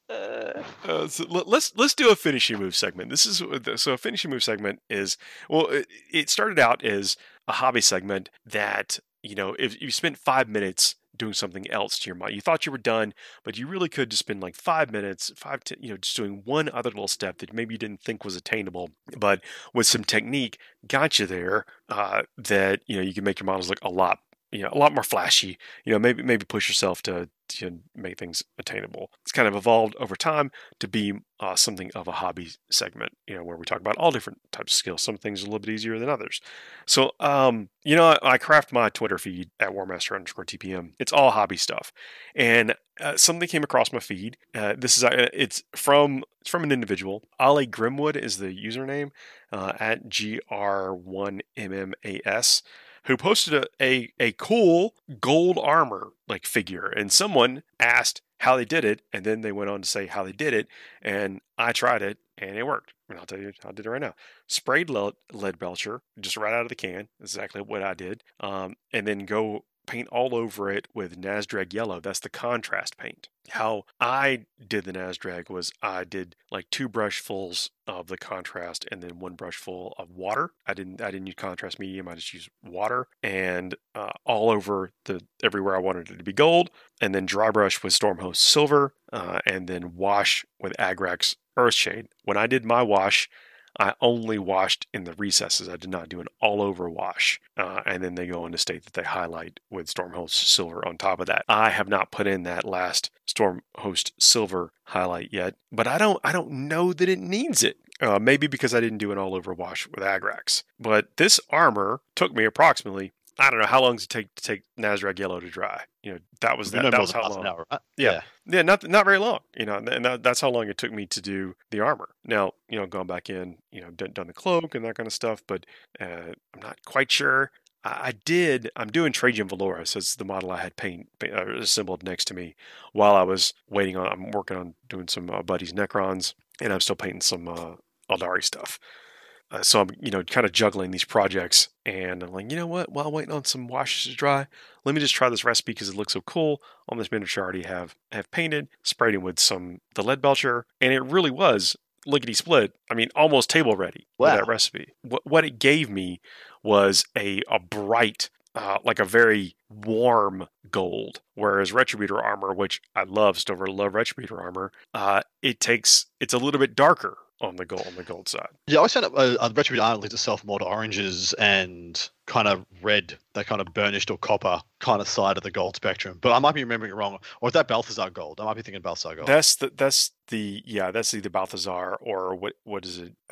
Uh, Uh, so let- let's let's do a finishing move segment. This is so a finishing move segment is well. It, it started out as a hobby segment that you know if you spent five minutes doing something else to your mind, you thought you were done, but you really could just spend like five minutes, five to you know just doing one other little step that maybe you didn't think was attainable, but with some technique got you there. Uh, that you know you can make your models look a lot you know a lot more flashy. You know maybe maybe push yourself to to make things attainable. It's kind of evolved over time to be uh, something of a hobby segment, you know, where we talk about all different types of skills. Some things are a little bit easier than others. So, um, you know, I, I craft my Twitter feed at Warmaster underscore T P M. It's all hobby stuff, and uh, something came across my feed. Uh, this is uh, it's from it's from an individual. Ollie Grimwood is the username uh, at G R one M M A S. Who posted a, a, a cool gold armor like figure, and someone asked how they did it, and then they went on to say how they did it, and I tried it, and it worked. And I'll tell you how I did it right now. Sprayed lead, lead belcher just right out of the can. That's exactly what I did. Um, and then go paint all over it with Nazdrag yellow. That's the contrast paint. How I did the Nazdrag was I did like two brushfuls of the contrast and then one brushful of water. I didn't I didn't use contrast medium. I just used water and uh, all over the everywhere I wanted it to be gold. And then dry brush with Stormhost silver uh, and then wash with Agrax Earthshade. When I did my wash, I only washed in the recesses. I did not do an all-over wash. Uh, and then they go on to state that they highlight with Stormhost Silver on top of that. I have not put in that last Stormhost Silver highlight yet, but I don't I don't know that it needs it. Uh, maybe because I didn't do an all-over wash with Agrax. But this armor took me approximately, I don't know, how long does it take to take Nazdrag Yellow to dry? You know, that was that, no that more was than how half long. an hour, right? Yeah. Yeah. Yeah, not not very long, you know, and that, that's how long it took me to do the armor. Now, you know, gone back in, you know, done, done the cloak and that kind of stuff, but uh, I'm not quite sure. I, I did, I'm doing Trajan Valora, so it's the model I had paint, paint uh, assembled next to me while I was waiting on, I'm working on doing some uh, Buddy's Necrons, and I'm still painting some uh, Aldari stuff. Uh, so I'm, you know, kind of juggling these projects, and I'm like, you know what? While waiting on some washes to dry, let me just try this recipe because it looks so cool on this miniature I already have have painted, sprayed it with some the lead belcher, and it really was lickety split. I mean, almost table ready Wow. with that recipe. What what it gave me was a a bright, uh, like a very warm gold, whereas Retributor armor, which I love, still love Retributor armor, uh, it takes it's a little bit darker on the gold on the gold side. Yeah, I always found uh, uh, Retributor armor lends itself more to oranges and kind of red, that kind of burnished or copper kind of side of the gold spectrum. But I might be remembering it wrong. Or is that Balthazar gold? I might be thinking Balthazar gold. That's the that's the yeah that's either Balthazar or what what is it?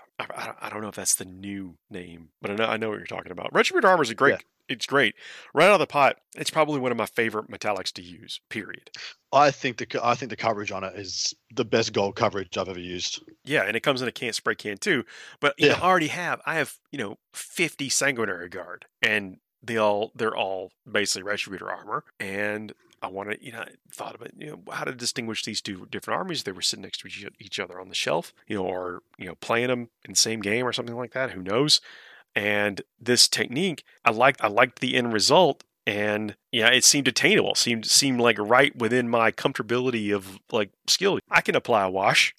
I, I don't know if that's the new name, but I know I know what you're talking about. Retributor armor is a great. Yeah. It's great. Right out of the pot, it's probably one of my favorite metallics to use. Period. I think the I think the coverage on it is the best gold coverage I've ever used. Yeah, and it comes in a can spray can too. But you Yeah. know, I already have I have you know fifty Sanguinary Guard, and they all they're all basically Retributor armor, and I wanted, you know, thought about, you know, how to distinguish these two different armies. They were sitting next to each, each other on the shelf, you know, or, you know, playing them in the same game or something like that. Who knows? And this technique, I liked, I liked the end result. And yeah, it seemed attainable. Seemed seemed like right within my comfortability of like skill. I can apply a wash.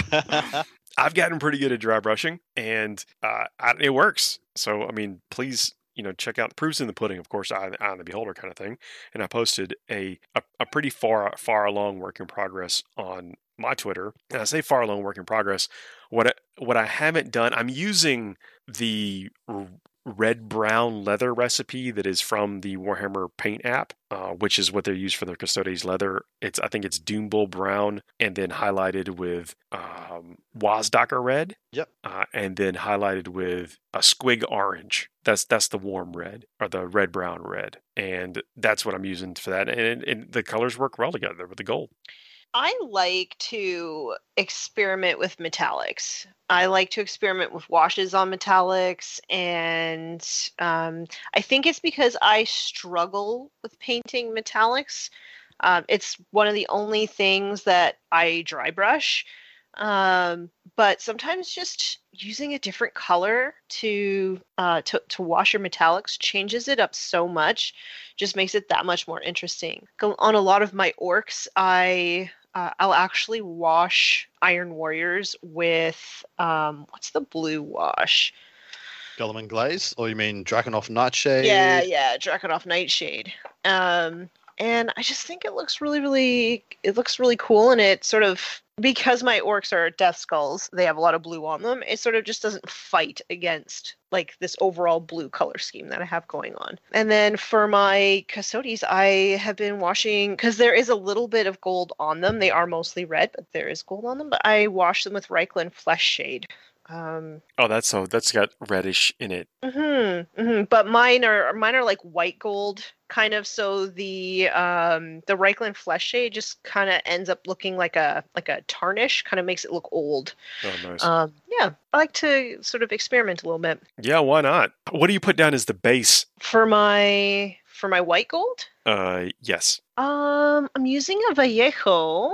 I've gotten pretty good at dry brushing, and uh, I, it works. So I mean, please, you know, check out the proofs in the pudding. Of course, eye, eye on the beholder kind of thing. And I posted a, a a pretty far far along work in progress on my Twitter. And I say far along work in progress. What I, what I haven't done, I'm using the red brown leather recipe that is from the Warhammer Paint app, uh, which is what they use for their Custodes leather. It's I think it's Doombull brown and then highlighted with um, Wazdocker red. Yep. Uh, and then highlighted with a squig orange. That's that's the warm red or the red brown red, and that's what I'm using for that. And, and the colors work well together with the gold. I like to experiment with metallics. I like to experiment with washes on metallics, and um, I think it's because I struggle with painting metallics. Um, it's one of the only things that I dry brush, um, but sometimes just using a different color to, uh, to to wash your metallics changes it up so much, just makes it that much more interesting. On a lot of my orcs, I uh, I'll actually wash Iron Warriors with um, what's the blue wash? Guilliman Glaze, or you mean Drakenhof Nightshade? Yeah, yeah, Drakenhof Nightshade. Um, and I just think it looks really, really, it looks really cool, and it sort of, because my orcs are Death Skulls, they have a lot of blue on them. It sort of just doesn't fight against like this overall blue color scheme that I have going on. And then for my Custodes, I have been washing, because there is a little bit of gold on them. They are mostly red, but there is gold on them. But I wash them with Reikland Flesh Shade. Um, oh, that's so that's got reddish in it. Mm-hmm, mm-hmm. But mine are mine are like white gold kind of. So the um, the Reikland Flesh Shade just kind of ends up looking like a like a tarnish. Kind of makes it look old. Oh, nice. Um, yeah, I like to sort of experiment a little bit. Yeah, why not? What do you put down as the base? For my for my white gold. Uh, yes. Um, I'm using a Vallejo,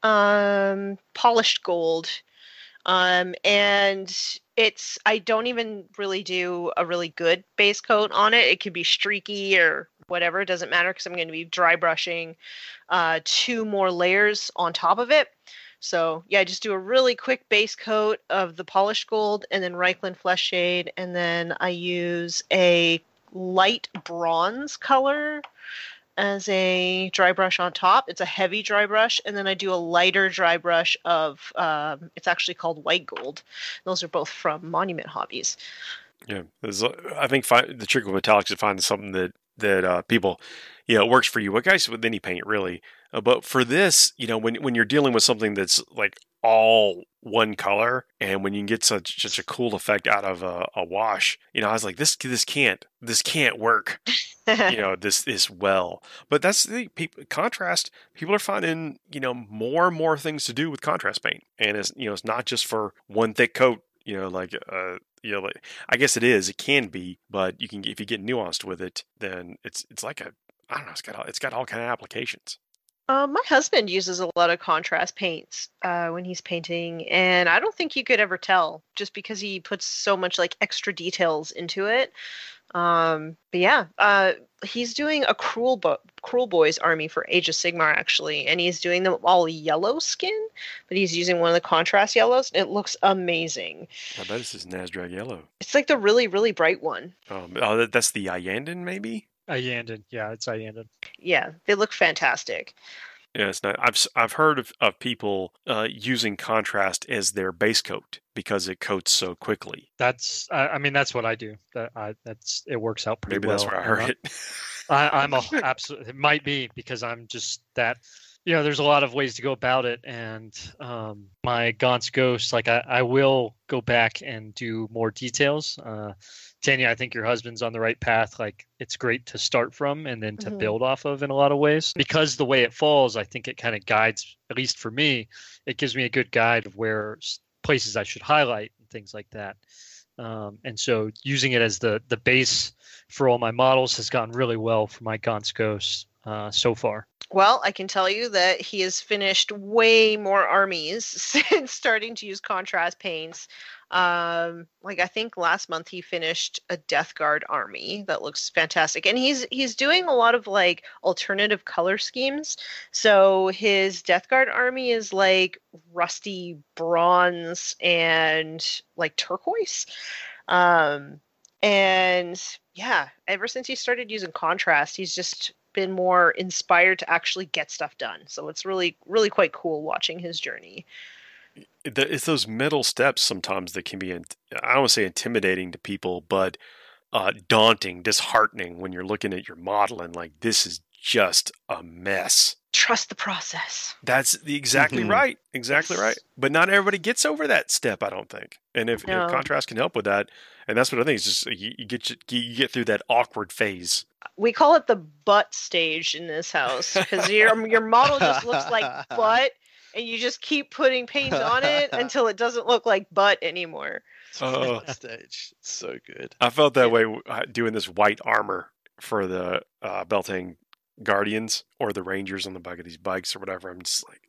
um, polished gold. Um, and it's, I don't even really do a really good base coat on it. It could be streaky or whatever. It doesn't matter because I'm going to be dry brushing uh, two more layers on top of it. So yeah, just do a really quick base coat of the polished gold and then Reikland Flesh Shade. And then I use a light bronze color as a dry brush on top. It's a heavy dry brush, and then I do a lighter dry brush of, um, it's actually called white gold. Those are both from Monument Hobbies. Yeah, there's, I think fi- the trick with metallics is finding something that that uh, people, you know, works for you. Well, guys, with any paint really, uh, but for this, you know, when when you're dealing with something that's like all one color, and when you can get such such a cool effect out of a, a wash, you know, I was like, this this can't this can't work. you know, this this well. But that's the people, contrast. People are finding, you know, more and more things to do with contrast paint, and it's, you know, it's not just for one thick coat. You know, like uh, you know, like, I guess it is. It can be, but you can, if you get nuanced with it, then it's it's like a, I don't know. It's got all, it's got all kind of applications. Uh, my husband uses a lot of contrast paints uh, when he's painting, and I don't think you could ever tell just because he puts so much like extra details into it. Um, but yeah, uh, he's doing a Cruel Bo- Cruel Boys army for Age of Sigmar actually, and he's doing them all yellow skin, but he's using one of the contrast yellows. It looks amazing. I bet this is Nazdrag yellow. It's like the really really bright one. Um, oh, that, that's the Iyanden, maybe. Iyanden, yeah, it's Iyanden. Yeah, they look fantastic. Yeah, it's not. I've I've heard of, of people uh, using contrast as their base coat because it coats so quickly. That's, I, I mean, that's what I do. That I, that's it works out pretty Maybe well. that's where I heard I'm, it. I, I'm a absolutely. It might be because I'm just that. You know, there's a lot of ways to go about it, and um, my Gaunt's Ghost, like I, I will go back and do more details. Uh, Tanya, I think your husband's on the right path. Like, it's great to start from and then to Mhm. build off of in a lot of ways. Because the way it falls, I think it kind of guides, at least for me, it gives me a good guide of where s- places I should highlight and things like that. Um, and so using it as the the base for all my models has gone really well for my Gaunt's Ghost uh, so far. Well, I can tell you that he has finished way more armies since starting to use contrast paints. Um, like I think last month he finished a Death Guard army that looks fantastic, and he's he's doing a lot of like alternative color schemes. So his Death Guard army is like rusty bronze and like turquoise. Um, and yeah, ever since he started using contrast, he's just been more inspired to actually get stuff done. So it's really, really quite cool watching his journey. It's those middle steps sometimes that can be, I don't want to say intimidating to people, but uh, daunting, disheartening when you're looking at your model and like, this is just a mess. Trust the process. That's the, exactly Mhm. right. Exactly Yes. right. But not everybody gets over that step, I don't think. And if, No. if contrast can help with that, and that's what I think is just you, you get you, you get through that awkward phase. We call it the butt stage in this house because your your model just looks like butt, and you just keep putting paint on it until it doesn't look like butt anymore. Oh. Stage. So good. I felt that way uh, doing this white armor for the uh, Beltane Guardians or the Rangers on the back of these bikes or whatever. I'm just like,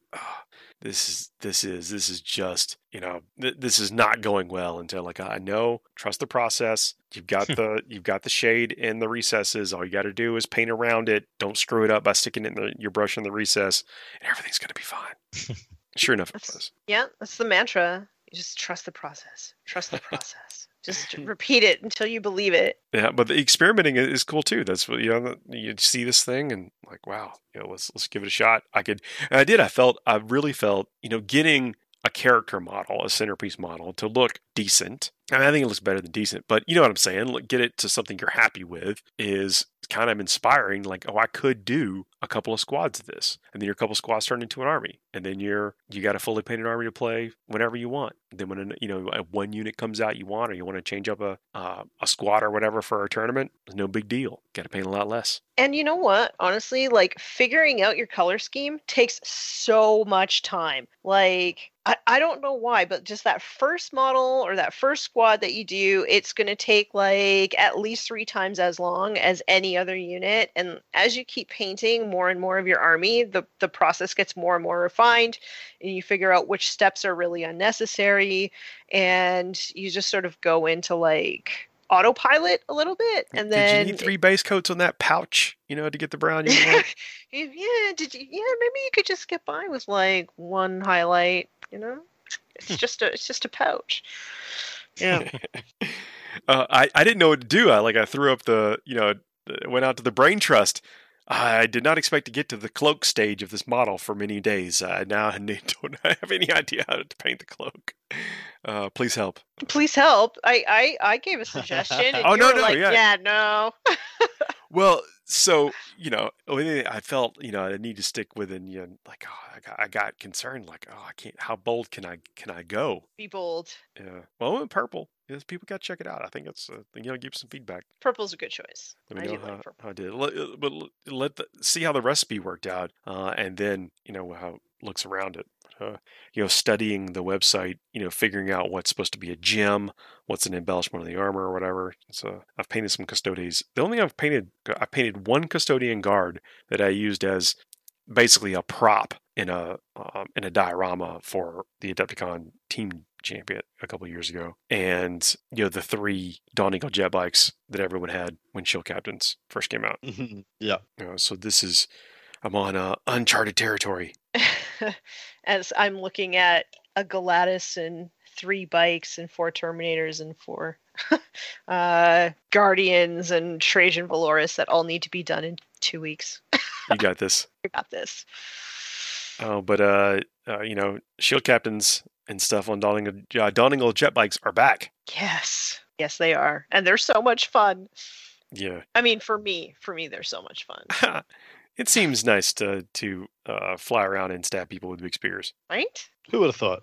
oh, this is this is this is just you know th- this is not going well until like I know trust the process. You've got the you've got the shade in the recesses. All you got to do is paint around it. Don't screw it up by sticking it in the, your brush in the recess, and everything's going to be fine. Sure enough, That's, it was. Yeah, that's the mantra. You just trust the process. Trust the process. Just repeat it until you believe it. Yeah, but the experimenting is cool too. That's what you know. You see this thing and like, wow, you know, let's let's give it a shot. I could, and I did. I felt, I really felt, you know, getting a character model, a centerpiece model, to look decent. I mean, I think it looks better than decent, but you know what I'm saying. Look, get it to something you're happy with is kind of inspiring. Like, oh, I could do a couple of squads of this, and then your couple of squads turn into an army, and then you're you got a fully painted army to play whenever you want. Then when you know a one unit comes out you want, or you want to change up a uh, a squad or whatever for a tournament, it's no big deal. Got to paint a lot less. And you know what? Honestly, like figuring out your color scheme takes so much time. Like, I, I don't know why, but just that first model or that first squad that you do, it's going to take like at least three times as long as any other unit. And as you keep painting more and more of your army, the, the process gets more and more refined, and you figure out which steps are really unnecessary. And you just sort of go into like autopilot a little bit, and then did you need three base coats on that pouch, you know, to get the brown you want? yeah, did you? Yeah, maybe you could just get by with like one highlight. You know, it's just a it's just a pouch. Yeah. uh, I I didn't know what to do. I like I threw up the you know went out to the brain trust. I did not expect to get to the cloak stage of this model for many days. I now don't have any idea how to paint the cloak. Uh, please help. Please help. I, I, I gave a suggestion. And oh, you no, were no, like, yeah. yeah, no. Well, so, you know, I felt, you know, I need to stick within, you know, like, oh, I got, I got concerned, like, oh, I can't, how bold can I, can I go? Be bold. Yeah. Well, in purple. Yes, people got to check it out. I think it's, uh, you know, give some feedback. Purple's a good choice. Let me I know do how, like purple. how I did. Let, but let the, see how the recipe worked out, uh, and then, you know, how it looks around it. Uh, you know, studying the website, you know, figuring out what's supposed to be a gem, what's an embellishment of the armor or whatever. So I've painted some custodians. The only thing I've painted, I painted one custodian guard that I used as basically a prop in a um, in a diorama for the Adepticon team champion a couple of years ago, and you know the three Dawn Eagle jet bikes that everyone had when Shield Captains first came out. Yeah. You know, so this is I'm on uh, uncharted territory. As I'm looking at a Galatis and three bikes and four Terminators and four uh, Guardians and Trajan Valoris that all need to be done in two weeks. You got this. I got this. Oh, but uh, uh, you know, Shield Captains and stuff on Dawn Eagle, uh, Dawn Eagle jet bikes are back. Yes, yes, they are, and they're so much fun. Yeah. I mean, for me, for me, they're so much fun. It seems nice to to uh, fly around and stab people with big spears. Right? Who would have thought?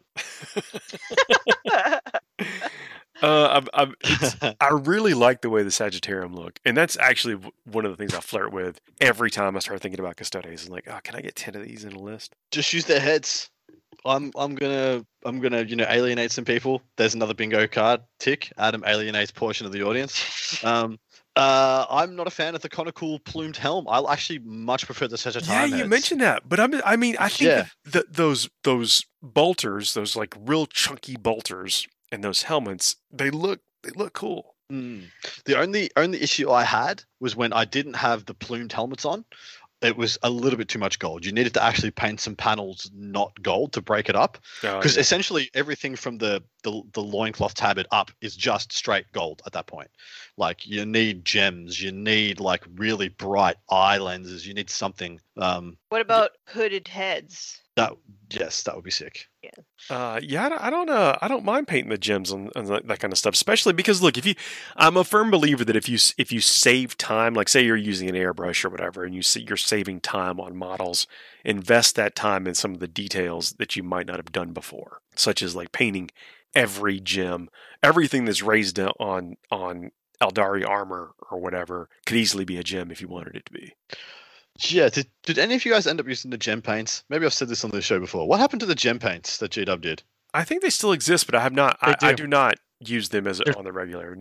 uh, I'm, I'm, it's, I really like the way the Sagittarium look, and that's actually one of the things I flirt with every time I start thinking about Custodes. I'm like, oh, can I get ten of these in a list? Just use their heads. I'm I'm gonna I'm gonna you know alienate some people. There's another bingo card. Tick. Adam alienates portion of the audience. Um, uh, I'm not a fan of the conical plumed helm. I actually much prefer the Sagittarium. Yeah, you heads. mentioned that, but I'm, I mean, I think Yeah. that those those bolters, those like real chunky bolters, and those helmets, they look they look cool. Mm. The only only issue I had was when I didn't have the plumed helmets on. It was a little bit too much gold. You needed to actually paint some panels not gold to break it up, Oh, because yeah. essentially everything from the, the the loincloth tabard up is just straight gold at that point. Like you need gems, you need like really bright eye lenses, you need something. Um, What about hooded heads? that yes, that would be sick. Uh, yeah, I don't, I don't, uh, I don't mind painting the gems on, on that, that kind of stuff, especially because look, if you, I'm a firm believer that if you if you save time, like say you're using an airbrush or whatever, and you see you're saving time on models, invest that time in some of the details that you might not have done before, such as like painting every gem, everything that's raised on on Eldari armor or whatever could easily be a gem if you wanted it to be. Yeah, did, did any of you guys end up using the gem paints? Maybe I've said this on the show before. What happened to the gem paints that G-Dub did? I think they still exist, but I have not. They I, I do. do not use them as They're- on the regular. No.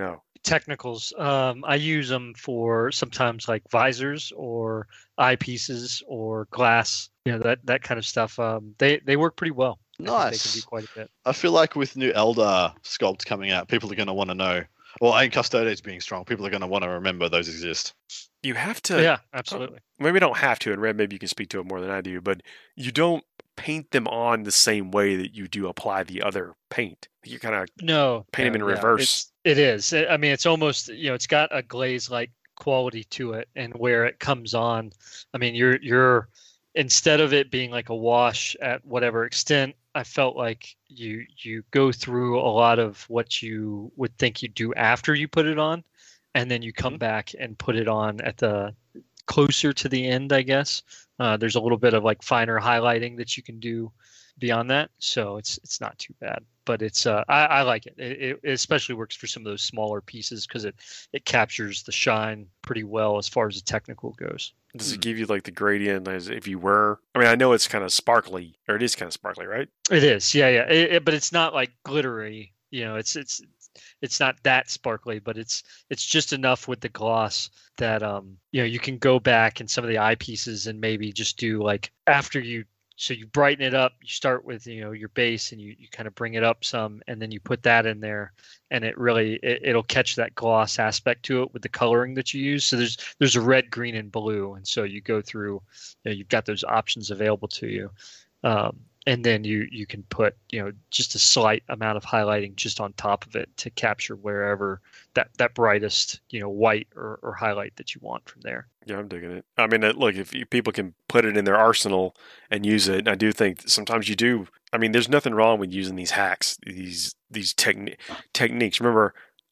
technicals. Um, I use them for sometimes like visors or eyepieces or glass. You know, that that kind of stuff. Um, they they work pretty well. I think Nice. they can do quite a bit. I feel like with new Eldar sculpts coming out, people are going to want to know. Well, and Custodes being strong, people are going to want to remember those exist. You have to. Yeah, absolutely. Maybe don't have to, and Red, maybe you can speak to it more than I do, but you don't paint them on the same way that you do apply the other paint. You kind of No, paint them no, in yeah, reverse. it's- It is. I mean, it's almost, you know, it's got a glaze-like quality to it, and where it comes on, I mean, you're you're instead of it being like a wash at whatever extent, I felt like you you go through a lot of what you would think you do after you put it on, and then you come Mhm. back and put it on at the closer to the end, I guess. Uh, there's a little bit of like finer highlighting that you can do beyond that, so it's it's not too bad. But it's uh, I, I like it. It, it especially works for some of those smaller pieces because it it captures the shine pretty well as far as the technical goes. Does Hmm. it give you like the gradient as if you were? I mean, I know it's kind of sparkly, or it is kind of sparkly, right? It is, yeah, yeah. It, it- but it's not like glittery. You know, it's it's it's not that sparkly, but it's it's just enough with the gloss that um you know you can go back in some of the eyepieces and maybe just do like after you so you brighten it up. You start with you know your base and you you kind of bring it up some, and then you put that in there, and it really it, it'll catch that gloss aspect to it with the coloring that you use. So there's there's a red, green, and blue, and so you go through. You know, you've got those options available to you. Um, and then you you can put you know just a slight amount of highlighting just on top of it to capture wherever that that brightest you know white or, or highlight that you want from there. Yeah, I'm digging it. I mean, it- look, if you, people can put it in their arsenal and use it, and I do think that sometimes you do. I mean, there's nothing wrong with using these hacks, these these techni- techniques. Remember,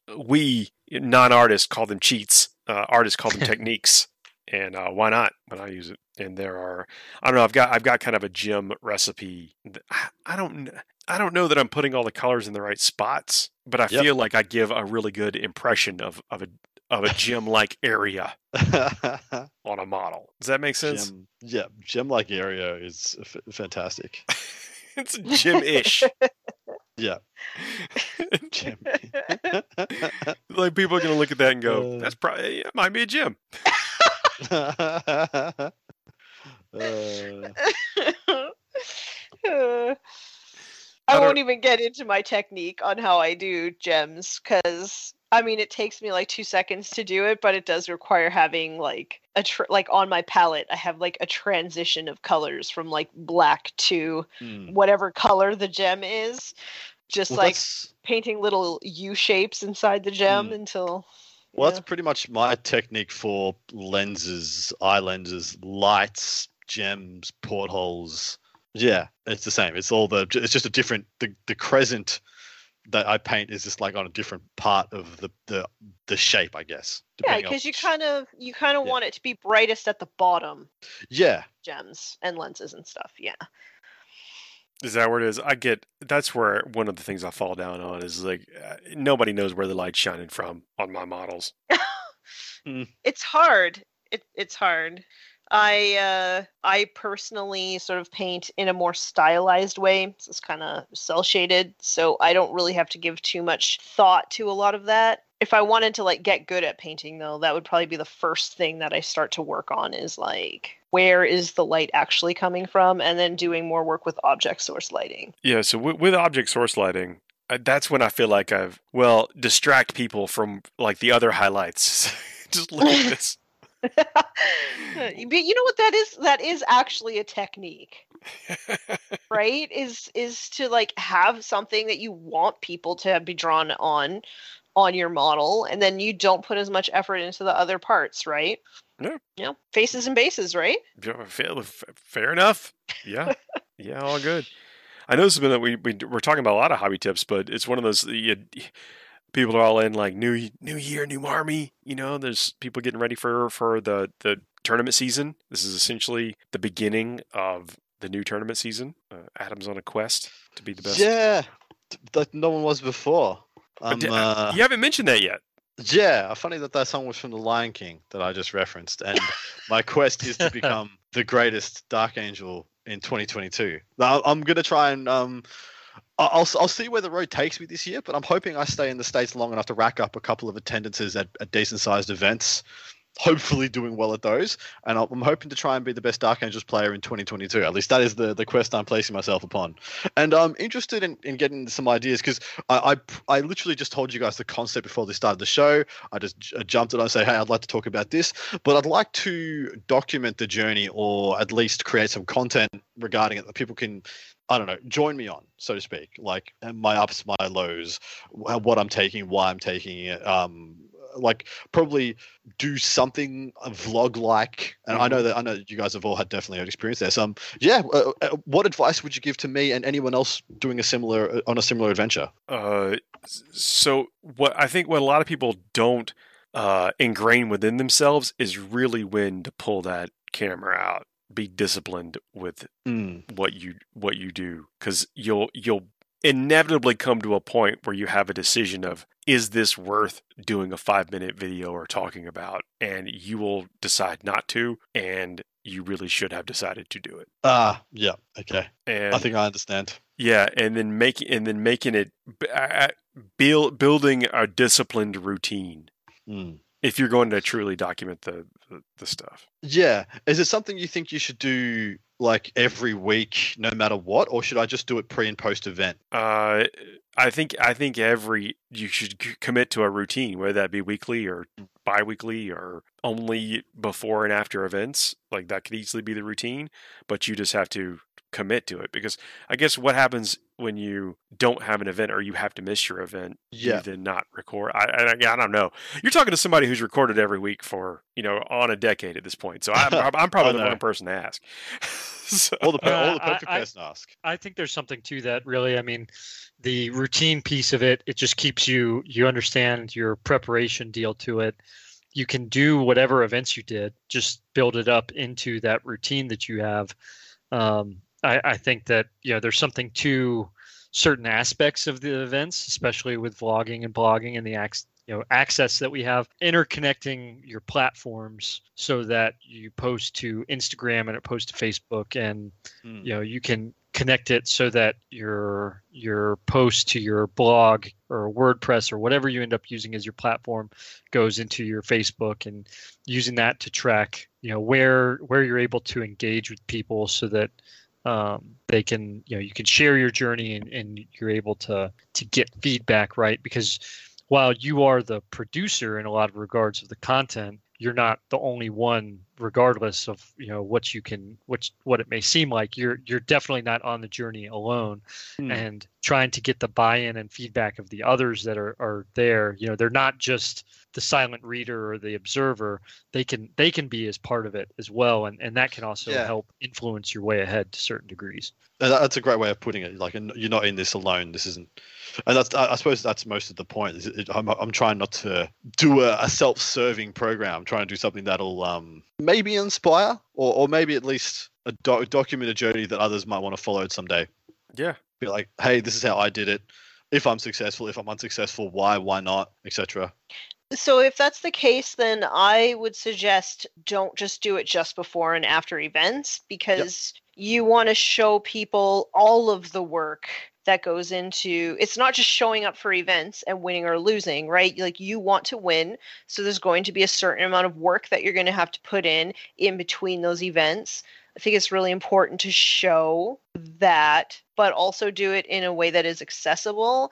we non-artists call them cheats. Uh, artists call them techniques, and uh, why not when I use it? And there are, I don't know. I've got I've got kind of a gem recipe. I, I don't kn- I don't know that I'm putting all the colors in the right spots, but I Yep. feel like I give a really good impression of of a of a gem-like area on a model. Does that make sense? gem, yeah, gem-like area is f- fantastic. It's gem-ish. Yeah, gem. Like people are gonna look at that and go, Uh. "That's probably yeah, it might be a gem." uh, Uh, I I don't- won't even get into my technique on how I do gems because I mean it takes me like two seconds to do it, but it does require having like a tr- like on my palette I have like a transition of colors from like black to hmm. whatever color the gem is, just Well, like that's painting little U shapes inside the gem Hmm. until. well, yeah. that's pretty much my technique for lenses, eye lenses, lights, gems, portholes. Yeah, it's the same. It's all the. It's just a different. The the crescent that I paint is just like on a different part of the the the shape, I guess. Yeah, depending on because you which- kind of you kind of Yeah. want it to be brightest at the bottom, Yeah. gems and lenses and stuff. Yeah. Is that where it is? I get that's where one of the things I fall down on is like uh, nobody knows where the light's shining from on my models. It's hard. It it's hard. I uh I personally sort of paint in a more stylized way. So it's kind of cell shaded, so I don't really have to give too much thought to a lot of that. If I wanted to like get good at painting though, that would probably be the first thing that I start to work on is like where is the light actually coming from, and then doing more work with object source lighting. Yeah, so with, with object source lighting, uh, that's when I feel like I've well distract people from like the other highlights. Just look at this. But you know what that is? That is actually a technique, right? Is is to like have something that you want people to be drawn on on your model, and then you don't put as much effort into the other parts, right? Yeah. You know, faces and bases, right? Yeah, fair, fair enough. Yeah, yeah, all good. I know this has been that we, we we're talking about a lot of hobby tips, but it's one of those you, people are all in like new new year, new army. You know, there's people getting ready for for the the tournament season. This is essentially the beginning of the new tournament season. Uh, Adam's on a quest to be the best. Yeah. th- Like no one was before. But Um, di- uh, you haven't mentioned that yet. Yeah, funny that that song was from The Lion King that I just referenced, and my quest is to become the greatest Dark Angel in twenty twenty-two. Now I'm gonna try and um, I- I'll I'll see where the road takes me this year, but I'm hoping I stay in the States long enough to rack up a couple of attendances at, at decent sized events. Hopefully doing well at those, and I'm hoping to try and be the best Dark Angels player in twenty twenty-two. At least that is the, the quest I'm placing myself upon. And I'm interested in, in getting some ideas because I, I I literally just told you guys the concept before they started the show. I just j- jumped it on and say, hey, I'd like to talk about this, but I'd like to document the journey or at least create some content regarding it that people can, I don't know, join me on, so to speak, like my ups, my lows, wh- what I'm taking, why I'm taking it, um, like probably do something vlog like, and I know that I know you guys have all had definitely had experience there. So um, yeah, uh, uh, what advice would you give to me and anyone else doing a similar on a similar adventure? Uh, so what I think what a lot of people don't uh, ingrain within themselves is really when to pull that camera out. Be disciplined with Mm. what you what you do, because you'll you'll inevitably come to a point where you have a decision of, is this worth doing a five minute video or talking about? And you will decide not to, and you really should have decided to do it. Ah, yeah, okay. And I think I understand. yeah, and then making and then making it uh, build building a disciplined routine. Mm. If you're going to truly document the, the the stuff. Yeah, is it something you think you should do like every week, no matter what, or should I just do it pre and post event? Uh, I think I think every you should c- commit to a routine, whether that be weekly or bi-weekly or only before and after events. Like that could easily be the routine, but you just have to commit to it, because I guess what happens when you don't have an event or you have to miss your event, Yeah. you then not record. I, I I don't know. You're talking to somebody who's recorded every week for, you know, on a decade at this point. So I'm I'm probably I the know. wrong person to ask. So- All the per- all the Uh, I- perfect I- person to ask. I think there's something to that, really. I mean, the routine piece of it, it just keeps you, you understand your preparation deal to it. You can do whatever events you did, just build it up into that routine that you have. Um, I, I think that, you know, there's something to certain aspects of the events, especially with vlogging and blogging and the ac- you know, access that we have, interconnecting your platforms so that you post to Instagram and it posts to Facebook, and Mm. you know, you can connect it so that your your post to your blog or WordPress or whatever you end up using as your platform goes into your Facebook, and using that to track, you know, where where you're able to engage with people so that um, they can, you know, you can share your journey, and, and you're able to to get feedback, right? Because while you are the producer in a lot of regards of the content, you're not the only one, regardless of, you know, what you can, what what it may seem like. You're you're definitely not on the journey alone, Hmm. and trying to get the buy-in and feedback of the others that are are there. You know, they're not just the silent reader or the observer. They can they can be as part of it as well, and and that can also Yeah. help influence your way ahead to certain degrees. And that- That's a great way of putting it. Like, and you're not in this alone. This isn't, and that's. I I suppose that's most of the point. Is it, I'm, I'm trying not to do a, a self-serving program. I'm trying to do something that'll um, maybe inspire, or, or maybe at least a doc, document a journey that others might want to follow someday. yeah. Be like, hey, this is how I did it. If I'm successful, if I'm unsuccessful, why, why not, et cetera. So if that's the case, then I would suggest don't just do it just before and after events, because you want to show people all of the work that goes into, it's not just showing up for events and winning or losing, right? Like, you want to win, so there's going to be a certain amount of work that you're going to have to put in in between those events. I think it's really important to show that, but also do it in a way that is accessible.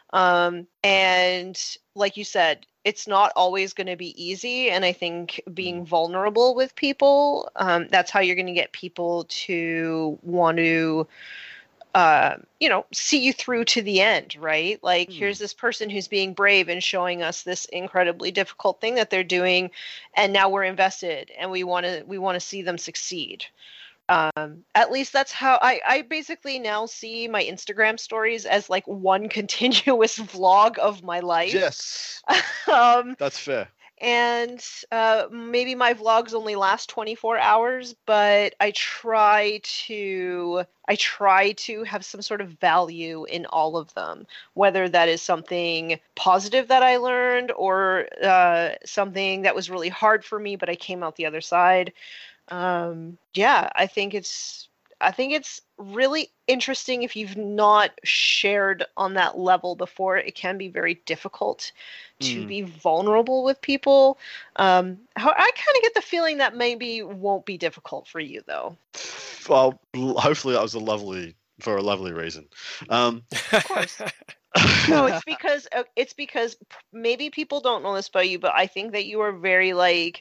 Um, and like you said, it's not always going to be easy. And I think being vulnerable with people, um, that's how you're going to get people to want to, uh, you know, see you through to the end, right? Like, Hmm. here's this person who's being brave and showing us this incredibly difficult thing that they're doing, and now we're invested and we want to we want to see them succeed. Um, at least that's how I, I basically now see my Instagram stories as like one continuous vlog of my life. Yes, um, that's fair. and uh, maybe my vlogs only last twenty-four hours, but I try to I try to have some sort of value in all of them, whether that is something positive that I learned, or uh, something that was really hard for me, but I came out the other side. Um, yeah, I think it's I think it's really interesting if you've not shared on that level before. It can be very difficult to Mm. be vulnerable with people. Um, how, I kind of get the feeling that maybe won't be difficult for you, though. Well, l- hopefully that was a lovely for a lovely reason. Um, Of course. No, it's because uh, it's because p- maybe people don't know this about you, but I think that you are very like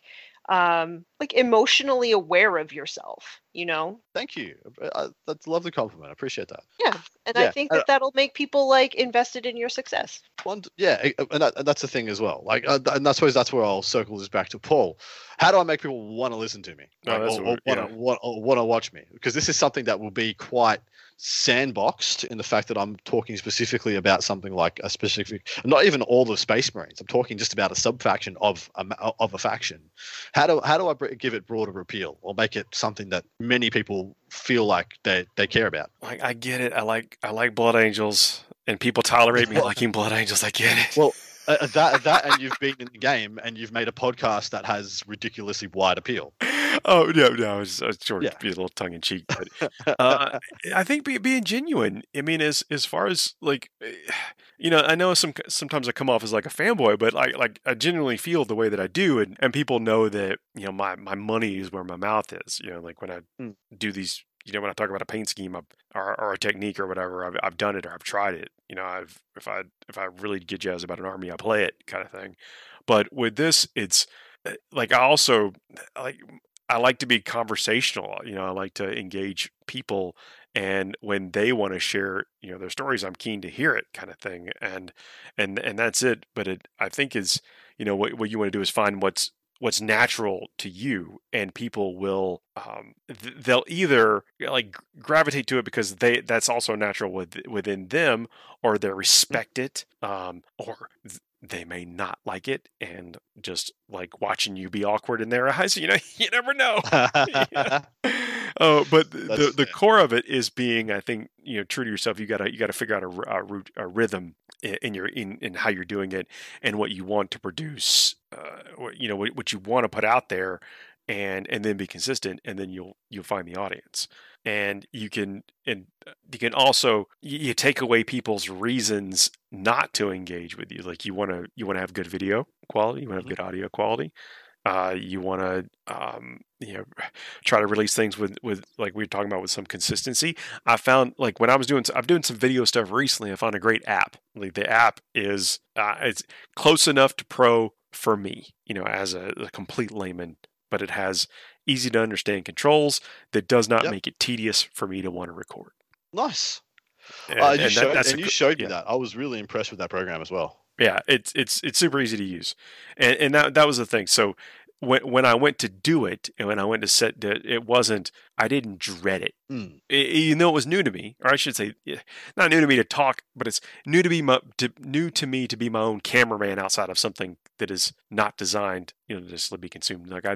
um like emotionally aware of yourself, you know? thank you. Uh, that's a lovely compliment. I appreciate that. Yeah. And I Yeah, think uh, that that'll make people like invested in your success. One, yeah, eh, and, that, and that's the thing as well. Like, uh, and I suppose that's where I'll circle this back to Paul. How do I make people want to listen to me, No, like, that's or, what- or want yeah. to want, or want to watch me? Because this is something that will be quite sandboxed in the fact that I'm talking specifically about something like a specific, not even all the Space Marines. I'm talking just about a sub faction of a ma- of a faction. How do how do I br- give it broader appeal or make it something that many people feel like they they care about? Like I get it. I like I like Blood Angels, and people tolerate me Well- liking Blood Angels. I get it. Well, uh, that that and you've been in the game and you've made a podcast that has ridiculously wide appeal. Oh no, no, I was, I was sort of Yeah. be a little tongue in cheek, but uh, I think be, being genuine. I mean, as as far as like, eh, you know, I know some sometimes I come off as like a fanboy, but like like I genuinely feel the way that I do, and, and people know that you know my my money is where my mouth is. You know, like when I Mm. do these. You know, when I talk about a paint scheme I've, or, or a technique or whatever, I've, I've done it or I've tried it. You know, I've if I if I really get jazzed about an army, I play it, kind of thing. But with this, it's eh, like I also like I like to be conversational. You know, I like to engage people, and when they want to share, you know, their stories, I'm keen to hear it, kind of thing. And and and that's it. But it, I think, is you know what what you want to do is find what's what's natural to you, and people will um, th- they'll either like gravitate to it because they that's also natural with, within them, or they respect it, um, or th- they may not like it and just like watching you be awkward in their eyes. You know, you never know. Yeah. Oh, but the, the That's the fair. core of it is being, I think, you know, true to yourself. You gotta you gotta figure out a, r- a, root, a rhythm in, in your in, in how you're doing it and what you want to produce. Uh, what, you know, what, what you want to put out there, and and then be consistent, and then you'll you'll find the audience. And you can and you can also you, you take away people's reasons not to engage with you. Like you want to you want to have good video quality, you want to have good audio quality. Uh, you want to, um, you know, try to release things with, with like we were talking about with some consistency. I found like when I was doing, I'm doing some video stuff recently. I found a great app. Like the app is, uh, it's close enough to pro for me, you know, as a, a complete layman, but it has easy to understand controls that does not Yep. make it tedious for me to want to record. Nice. And, Uh, you and showed, that's and a you co- showed me yeah. that. I was really impressed with that program as well. Yeah, it's it's it's super easy to use, and and that that was the thing. So when when I went to do it, and when I went to set, it it wasn't. I didn't dread it. Mm. It, even though it was new to me, or I should say, yeah, not new to me to talk, but it's new to be my, to, new to me to be my own cameraman outside of something that is not designed, you know, to just be consumed. Like I,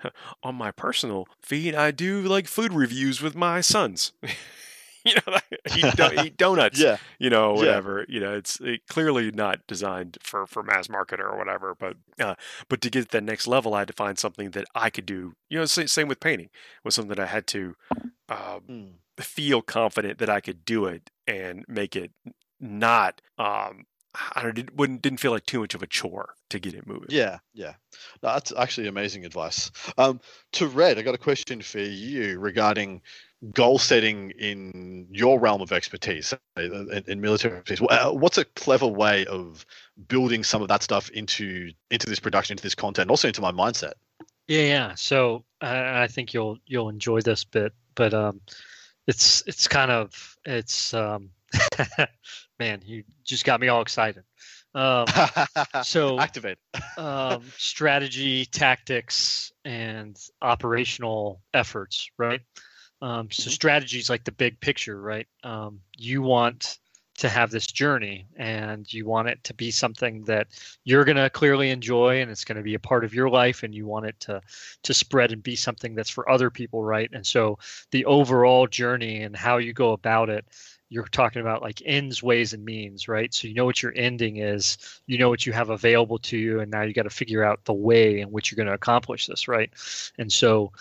on my personal feed, I do like food reviews with my sons. You know, like, eat, do- eat donuts. Yeah. You know, Yeah. whatever. You know, it's it, clearly not designed for, for mass market or whatever. But uh, but to get to the next level, I had to find something that I could do. You know, same, same with painting. Was something that I had to um, Mm. feel confident that I could do it and make it not. Um, I don't didn't wouldn't didn't feel like too much of a chore to get it moving. Yeah, yeah. No, that's actually amazing advice. Um, to Red, I got a question for you regarding goal setting in your realm of expertise, in, in military expertise. Wha- What's a clever way of building some of that stuff into into this production, into this content, and also into my mindset? Yeah, yeah. So I I think you'll you'll enjoy this bit, but um, it's it's kind of it's um, man, you just got me all excited. Um, so Activate. um, strategy, tactics, and operational efforts, right? Um, so Mhm. strategy is like the big picture, right? Um, you want to have this journey, and you want it to be something that you're going to clearly enjoy, and it's going to be a part of your life, and you want it to to spread and be something that's for other people, right? And so the overall journey and how you go about it, you're talking about like ends, ways, and means, right? So you know what your ending is, you know what you have available to you, and now you got to figure out the way in which you're going to accomplish this, right? And so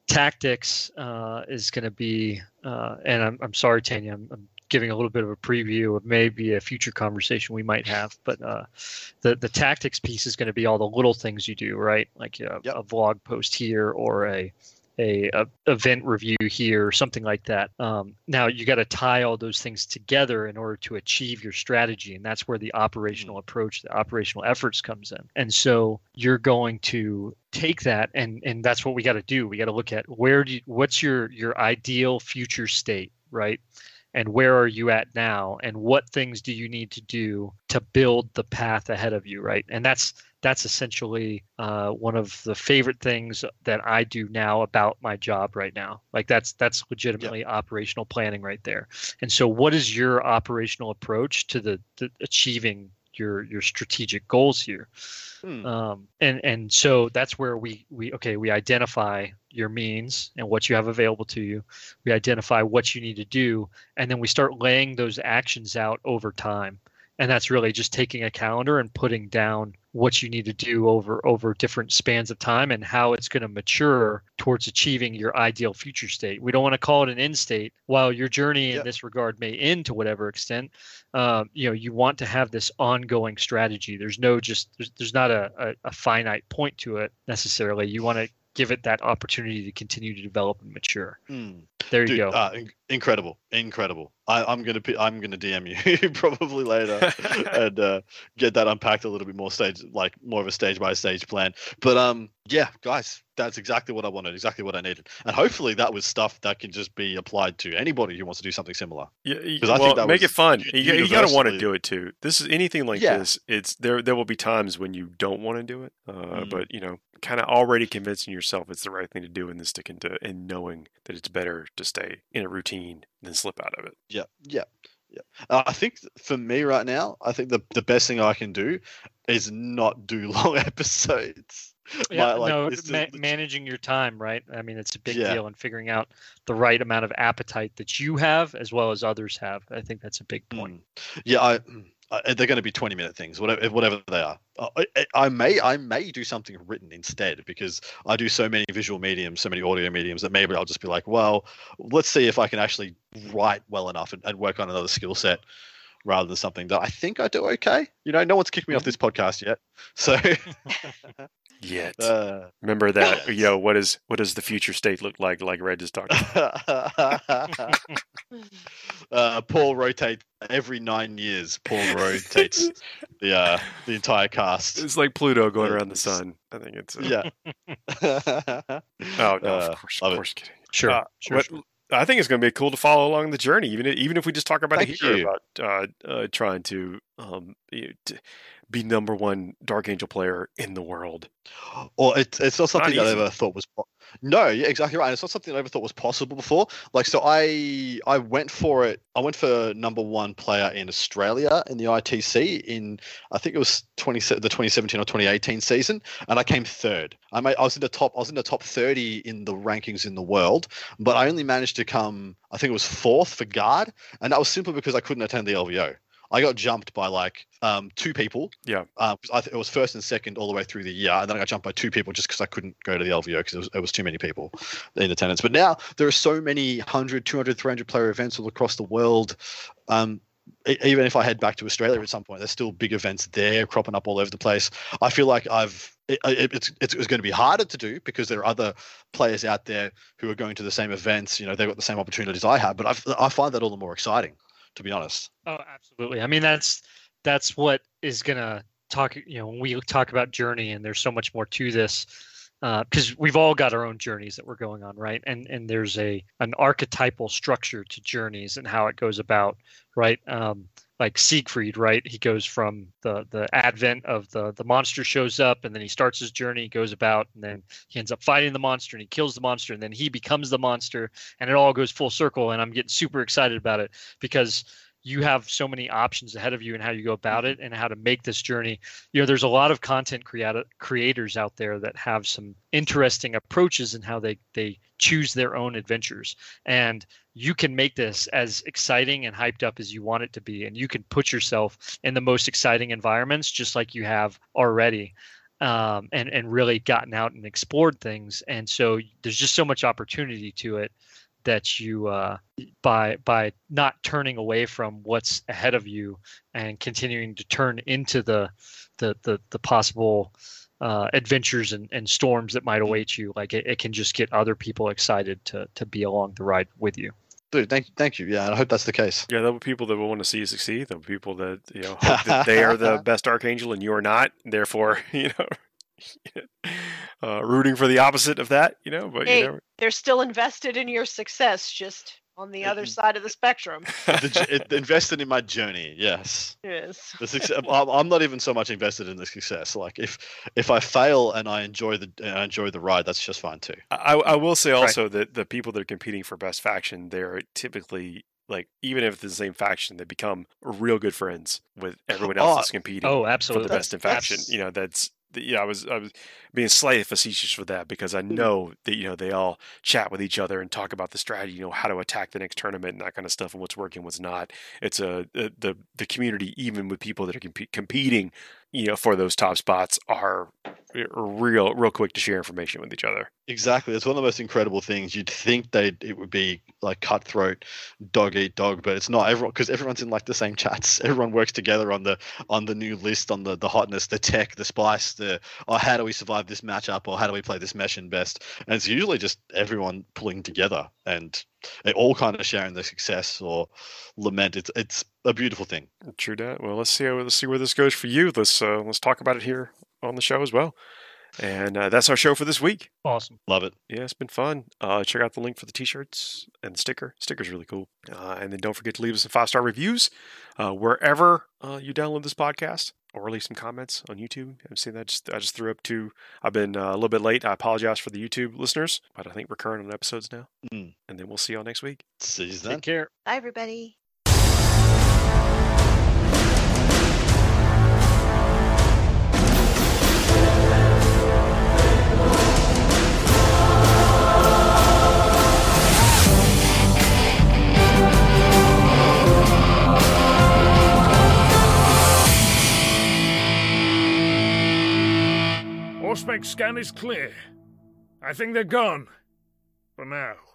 tactics uh, is going to be, uh, and I'm I'm sorry, Tanya, I'm, I'm giving a little bit of a preview of maybe a future conversation we might have, but uh, the the tactics piece is going to be all the little things you do, right? Like a, Yep. a vlog post here or a A, a event review here, or something like that. Um, now you got to tie all those things together in order to achieve your strategy, and that's where the operational approach, the operational efforts comes in. And so you're going to take that, and and that's what we got to do. We got to look at where do you, what's your your ideal future state, right? And where are you at now? And what things do you need to do to build the path ahead of you, right? And that's that's essentially uh, one of the favorite things that I do now about my job right now. Like that's that's legitimately yep. operational planning right there. And so, what is your operational approach to the to achieving your your strategic goals here? Hmm. Um, and and so that's where we we okay we identify your means and what you have available to you. We identify what you need to do, and then we start laying those actions out over time. And that's really just taking a calendar and putting down what you need to do over over different spans of time and how it's going to mature towards achieving your ideal future state. We don't want to call it an end state. While your journey yep. in this regard may end to whatever extent, um, you know, you want to have this ongoing strategy. There's no just there's, there's not a, a, a finite point to it necessarily. You want to give it that opportunity to continue to develop and mature. Mm. There you Dude, go. Uh, in- incredible, incredible. I, I'm gonna p- I'm gonna D M you probably later and uh, get that unpacked a little bit more stage, like more of a stage by stage plan. But um, yeah, guys, that's exactly what I wanted, exactly what I needed, and hopefully that was stuff that can just be applied to anybody who wants to do something similar. Yeah, because well, I think that make was it fun. You, you got to want to universally- do it too. This is anything like Yeah. this. It's there. There will be times when you don't want to do it, uh, Mm. but you know, kind of already convincing yourself it's the right thing to do, and then sticking to and knowing that it's better to stay in a routine than slip out of it. Yeah, yeah, yeah. Uh, I think for me right now, I think the the best thing I can do is not do long episodes. Yeah, My, like, no, it's ma- just- managing your time, right? I mean, it's a big Yeah. deal, and figuring out the right amount of appetite that you have as well as others have. I think that's a big point. Mm. Yeah, I, I they're going to be twenty minute things, whatever whatever they are. I, I, I may I may do something written instead because I do so many visual mediums, so many audio mediums that maybe I'll just be like, well, let's see if I can actually write well enough and, and work on another skill set rather than something that I think I do okay. You know, no one's kicked me off this podcast yet, so. Yet, uh, remember that. yes. You know, what is what does the future state look like? Like Red just talked about. uh, Paul rotates every nine years. Paul rotates the uh, the entire cast. It's like Pluto going Yeah, around the it's- sun. I think it's. Uh, Yeah. Oh no, Uh, of course, love of it. course, kidding. Sure, Uh, sure, what- sure. I think it's going to be cool to follow along the journey, even even if we just talk about Thank it here you. about uh, uh, trying to um, you know, to be number one Dark Angel player in the world. Or it's it's not something that I easy. ever thought was. Po- no, yeah, exactly right. It's not something I ever thought was possible before. Like, so I I went for it. I went for number one player in Australia in the I T C in I think it was twenty the twenty seventeen or twenty eighteen season, and I came third. I made, I was in the top. I was in the top thirty in the rankings in the world, but I only managed to come. I think it was fourth for guard, and that was simply because I couldn't attend the L V O. I got jumped by like um, two people. Yeah. Uh, 'cause I th- it was first and second all the way through the year, and then I got jumped by two people just because I couldn't go to the L V O because it was, it was too many people in attendance. But now there are so many one hundred, two hundred, three hundred player events all across the world. Um, e- even if I head back to Australia at some point, there's still big events there cropping up all over the place. I feel like I've it, it, it's it's it's going to be harder to do because there are other players out there who are going to the same events. You know, they've got the same opportunities I have, but I've, I find that all the more exciting, to be honest. Oh, absolutely. I mean, that's that's what is gonna talk. You know, when we talk about journey, and there's so much more to this, because we've all got our own journeys that we're going on, right? And and there's a an archetypal structure to journeys and how it goes about, right? Um, like Siegfried, right? He goes from the the advent of the the monster shows up, and then he starts his journey, he goes about, and then he ends up fighting the monster, and he kills the monster, and then he becomes the monster, and it all goes full circle. And I'm getting super excited about it because you have so many options ahead of you and how you go about it and how to make this journey. You know, there's a lot of content creati- creators out there that have some interesting approaches in how they, they choose their own adventures. And you can make this as exciting and hyped up as you want it to be. And you can put yourself in the most exciting environments just like you have already. um, and and really gotten out and explored things. And so there's just so much opportunity to it that you uh, by by not turning away from what's ahead of you and continuing to turn into the the the, the possible uh, adventures and, and storms that might await you. Like it, it can just get other people excited to to be along the ride with you. Dude, thank thank you. Yeah, and I hope that's the case. Yeah, there'll be people that will want to see you succeed. There'll be people that, you know, hope that they are the best Archangel and you're not. Therefore, you know, uh, rooting for the opposite of that, you know, but Hey, you know. they're still invested in your success, just on the other side of the spectrum. The, it, invested in my journey, yes. Yes. The success, I'm I'm not even so much invested in the success. Like if if I fail and I enjoy the and I enjoy the ride, that's just fine too. I, I will say also right. that the people that are competing for best faction, they're typically like, even if it's the same faction, they become real good friends with everyone else Oh, that's competing Oh, absolutely. for the best in faction. You know, that's yeah, I was I was being slightly facetious for that because I know that, you know, they all chat with each other and talk about the strategy, you know, how to attack the next tournament and that kind of stuff and what's working, what's not. It's a the the community, even with people that are comp- competing, you know, for those top spots, are real real quick to share information with each other. Exactly. It's one of the most incredible things. You'd think they it would be like cutthroat, dog eat dog, but it's not. Everyone, because everyone's in like the same chats. Everyone works together on the on the new list, on the the hotness, the tech, the spice, the oh, how do we survive this matchup, or how do we play this mission best? And it's usually just everyone pulling together and they all kind of sharing the success or lament. It's it's a beautiful thing. True that. Well, let's see how, let's see where this goes for you. Let's uh, let's talk about it here on the show as well. And uh, that's our show for this week. Awesome. Love it. Yeah, it's been fun. Uh, check out the link for the t-shirts and the sticker. Sticker's really cool. Uh, and then don't forget to leave us some five-star reviews uh, wherever uh, you download this podcast, or leave some comments on YouTube. I've seen that. Just, I just threw up two. I've been uh, a little bit late. I apologize for the YouTube listeners, but I think we're current on episodes now. Mm. And then we'll see y'all next week. See you then. Take care. Bye, everybody. Auspex scan is clear. I think they're gone. For now.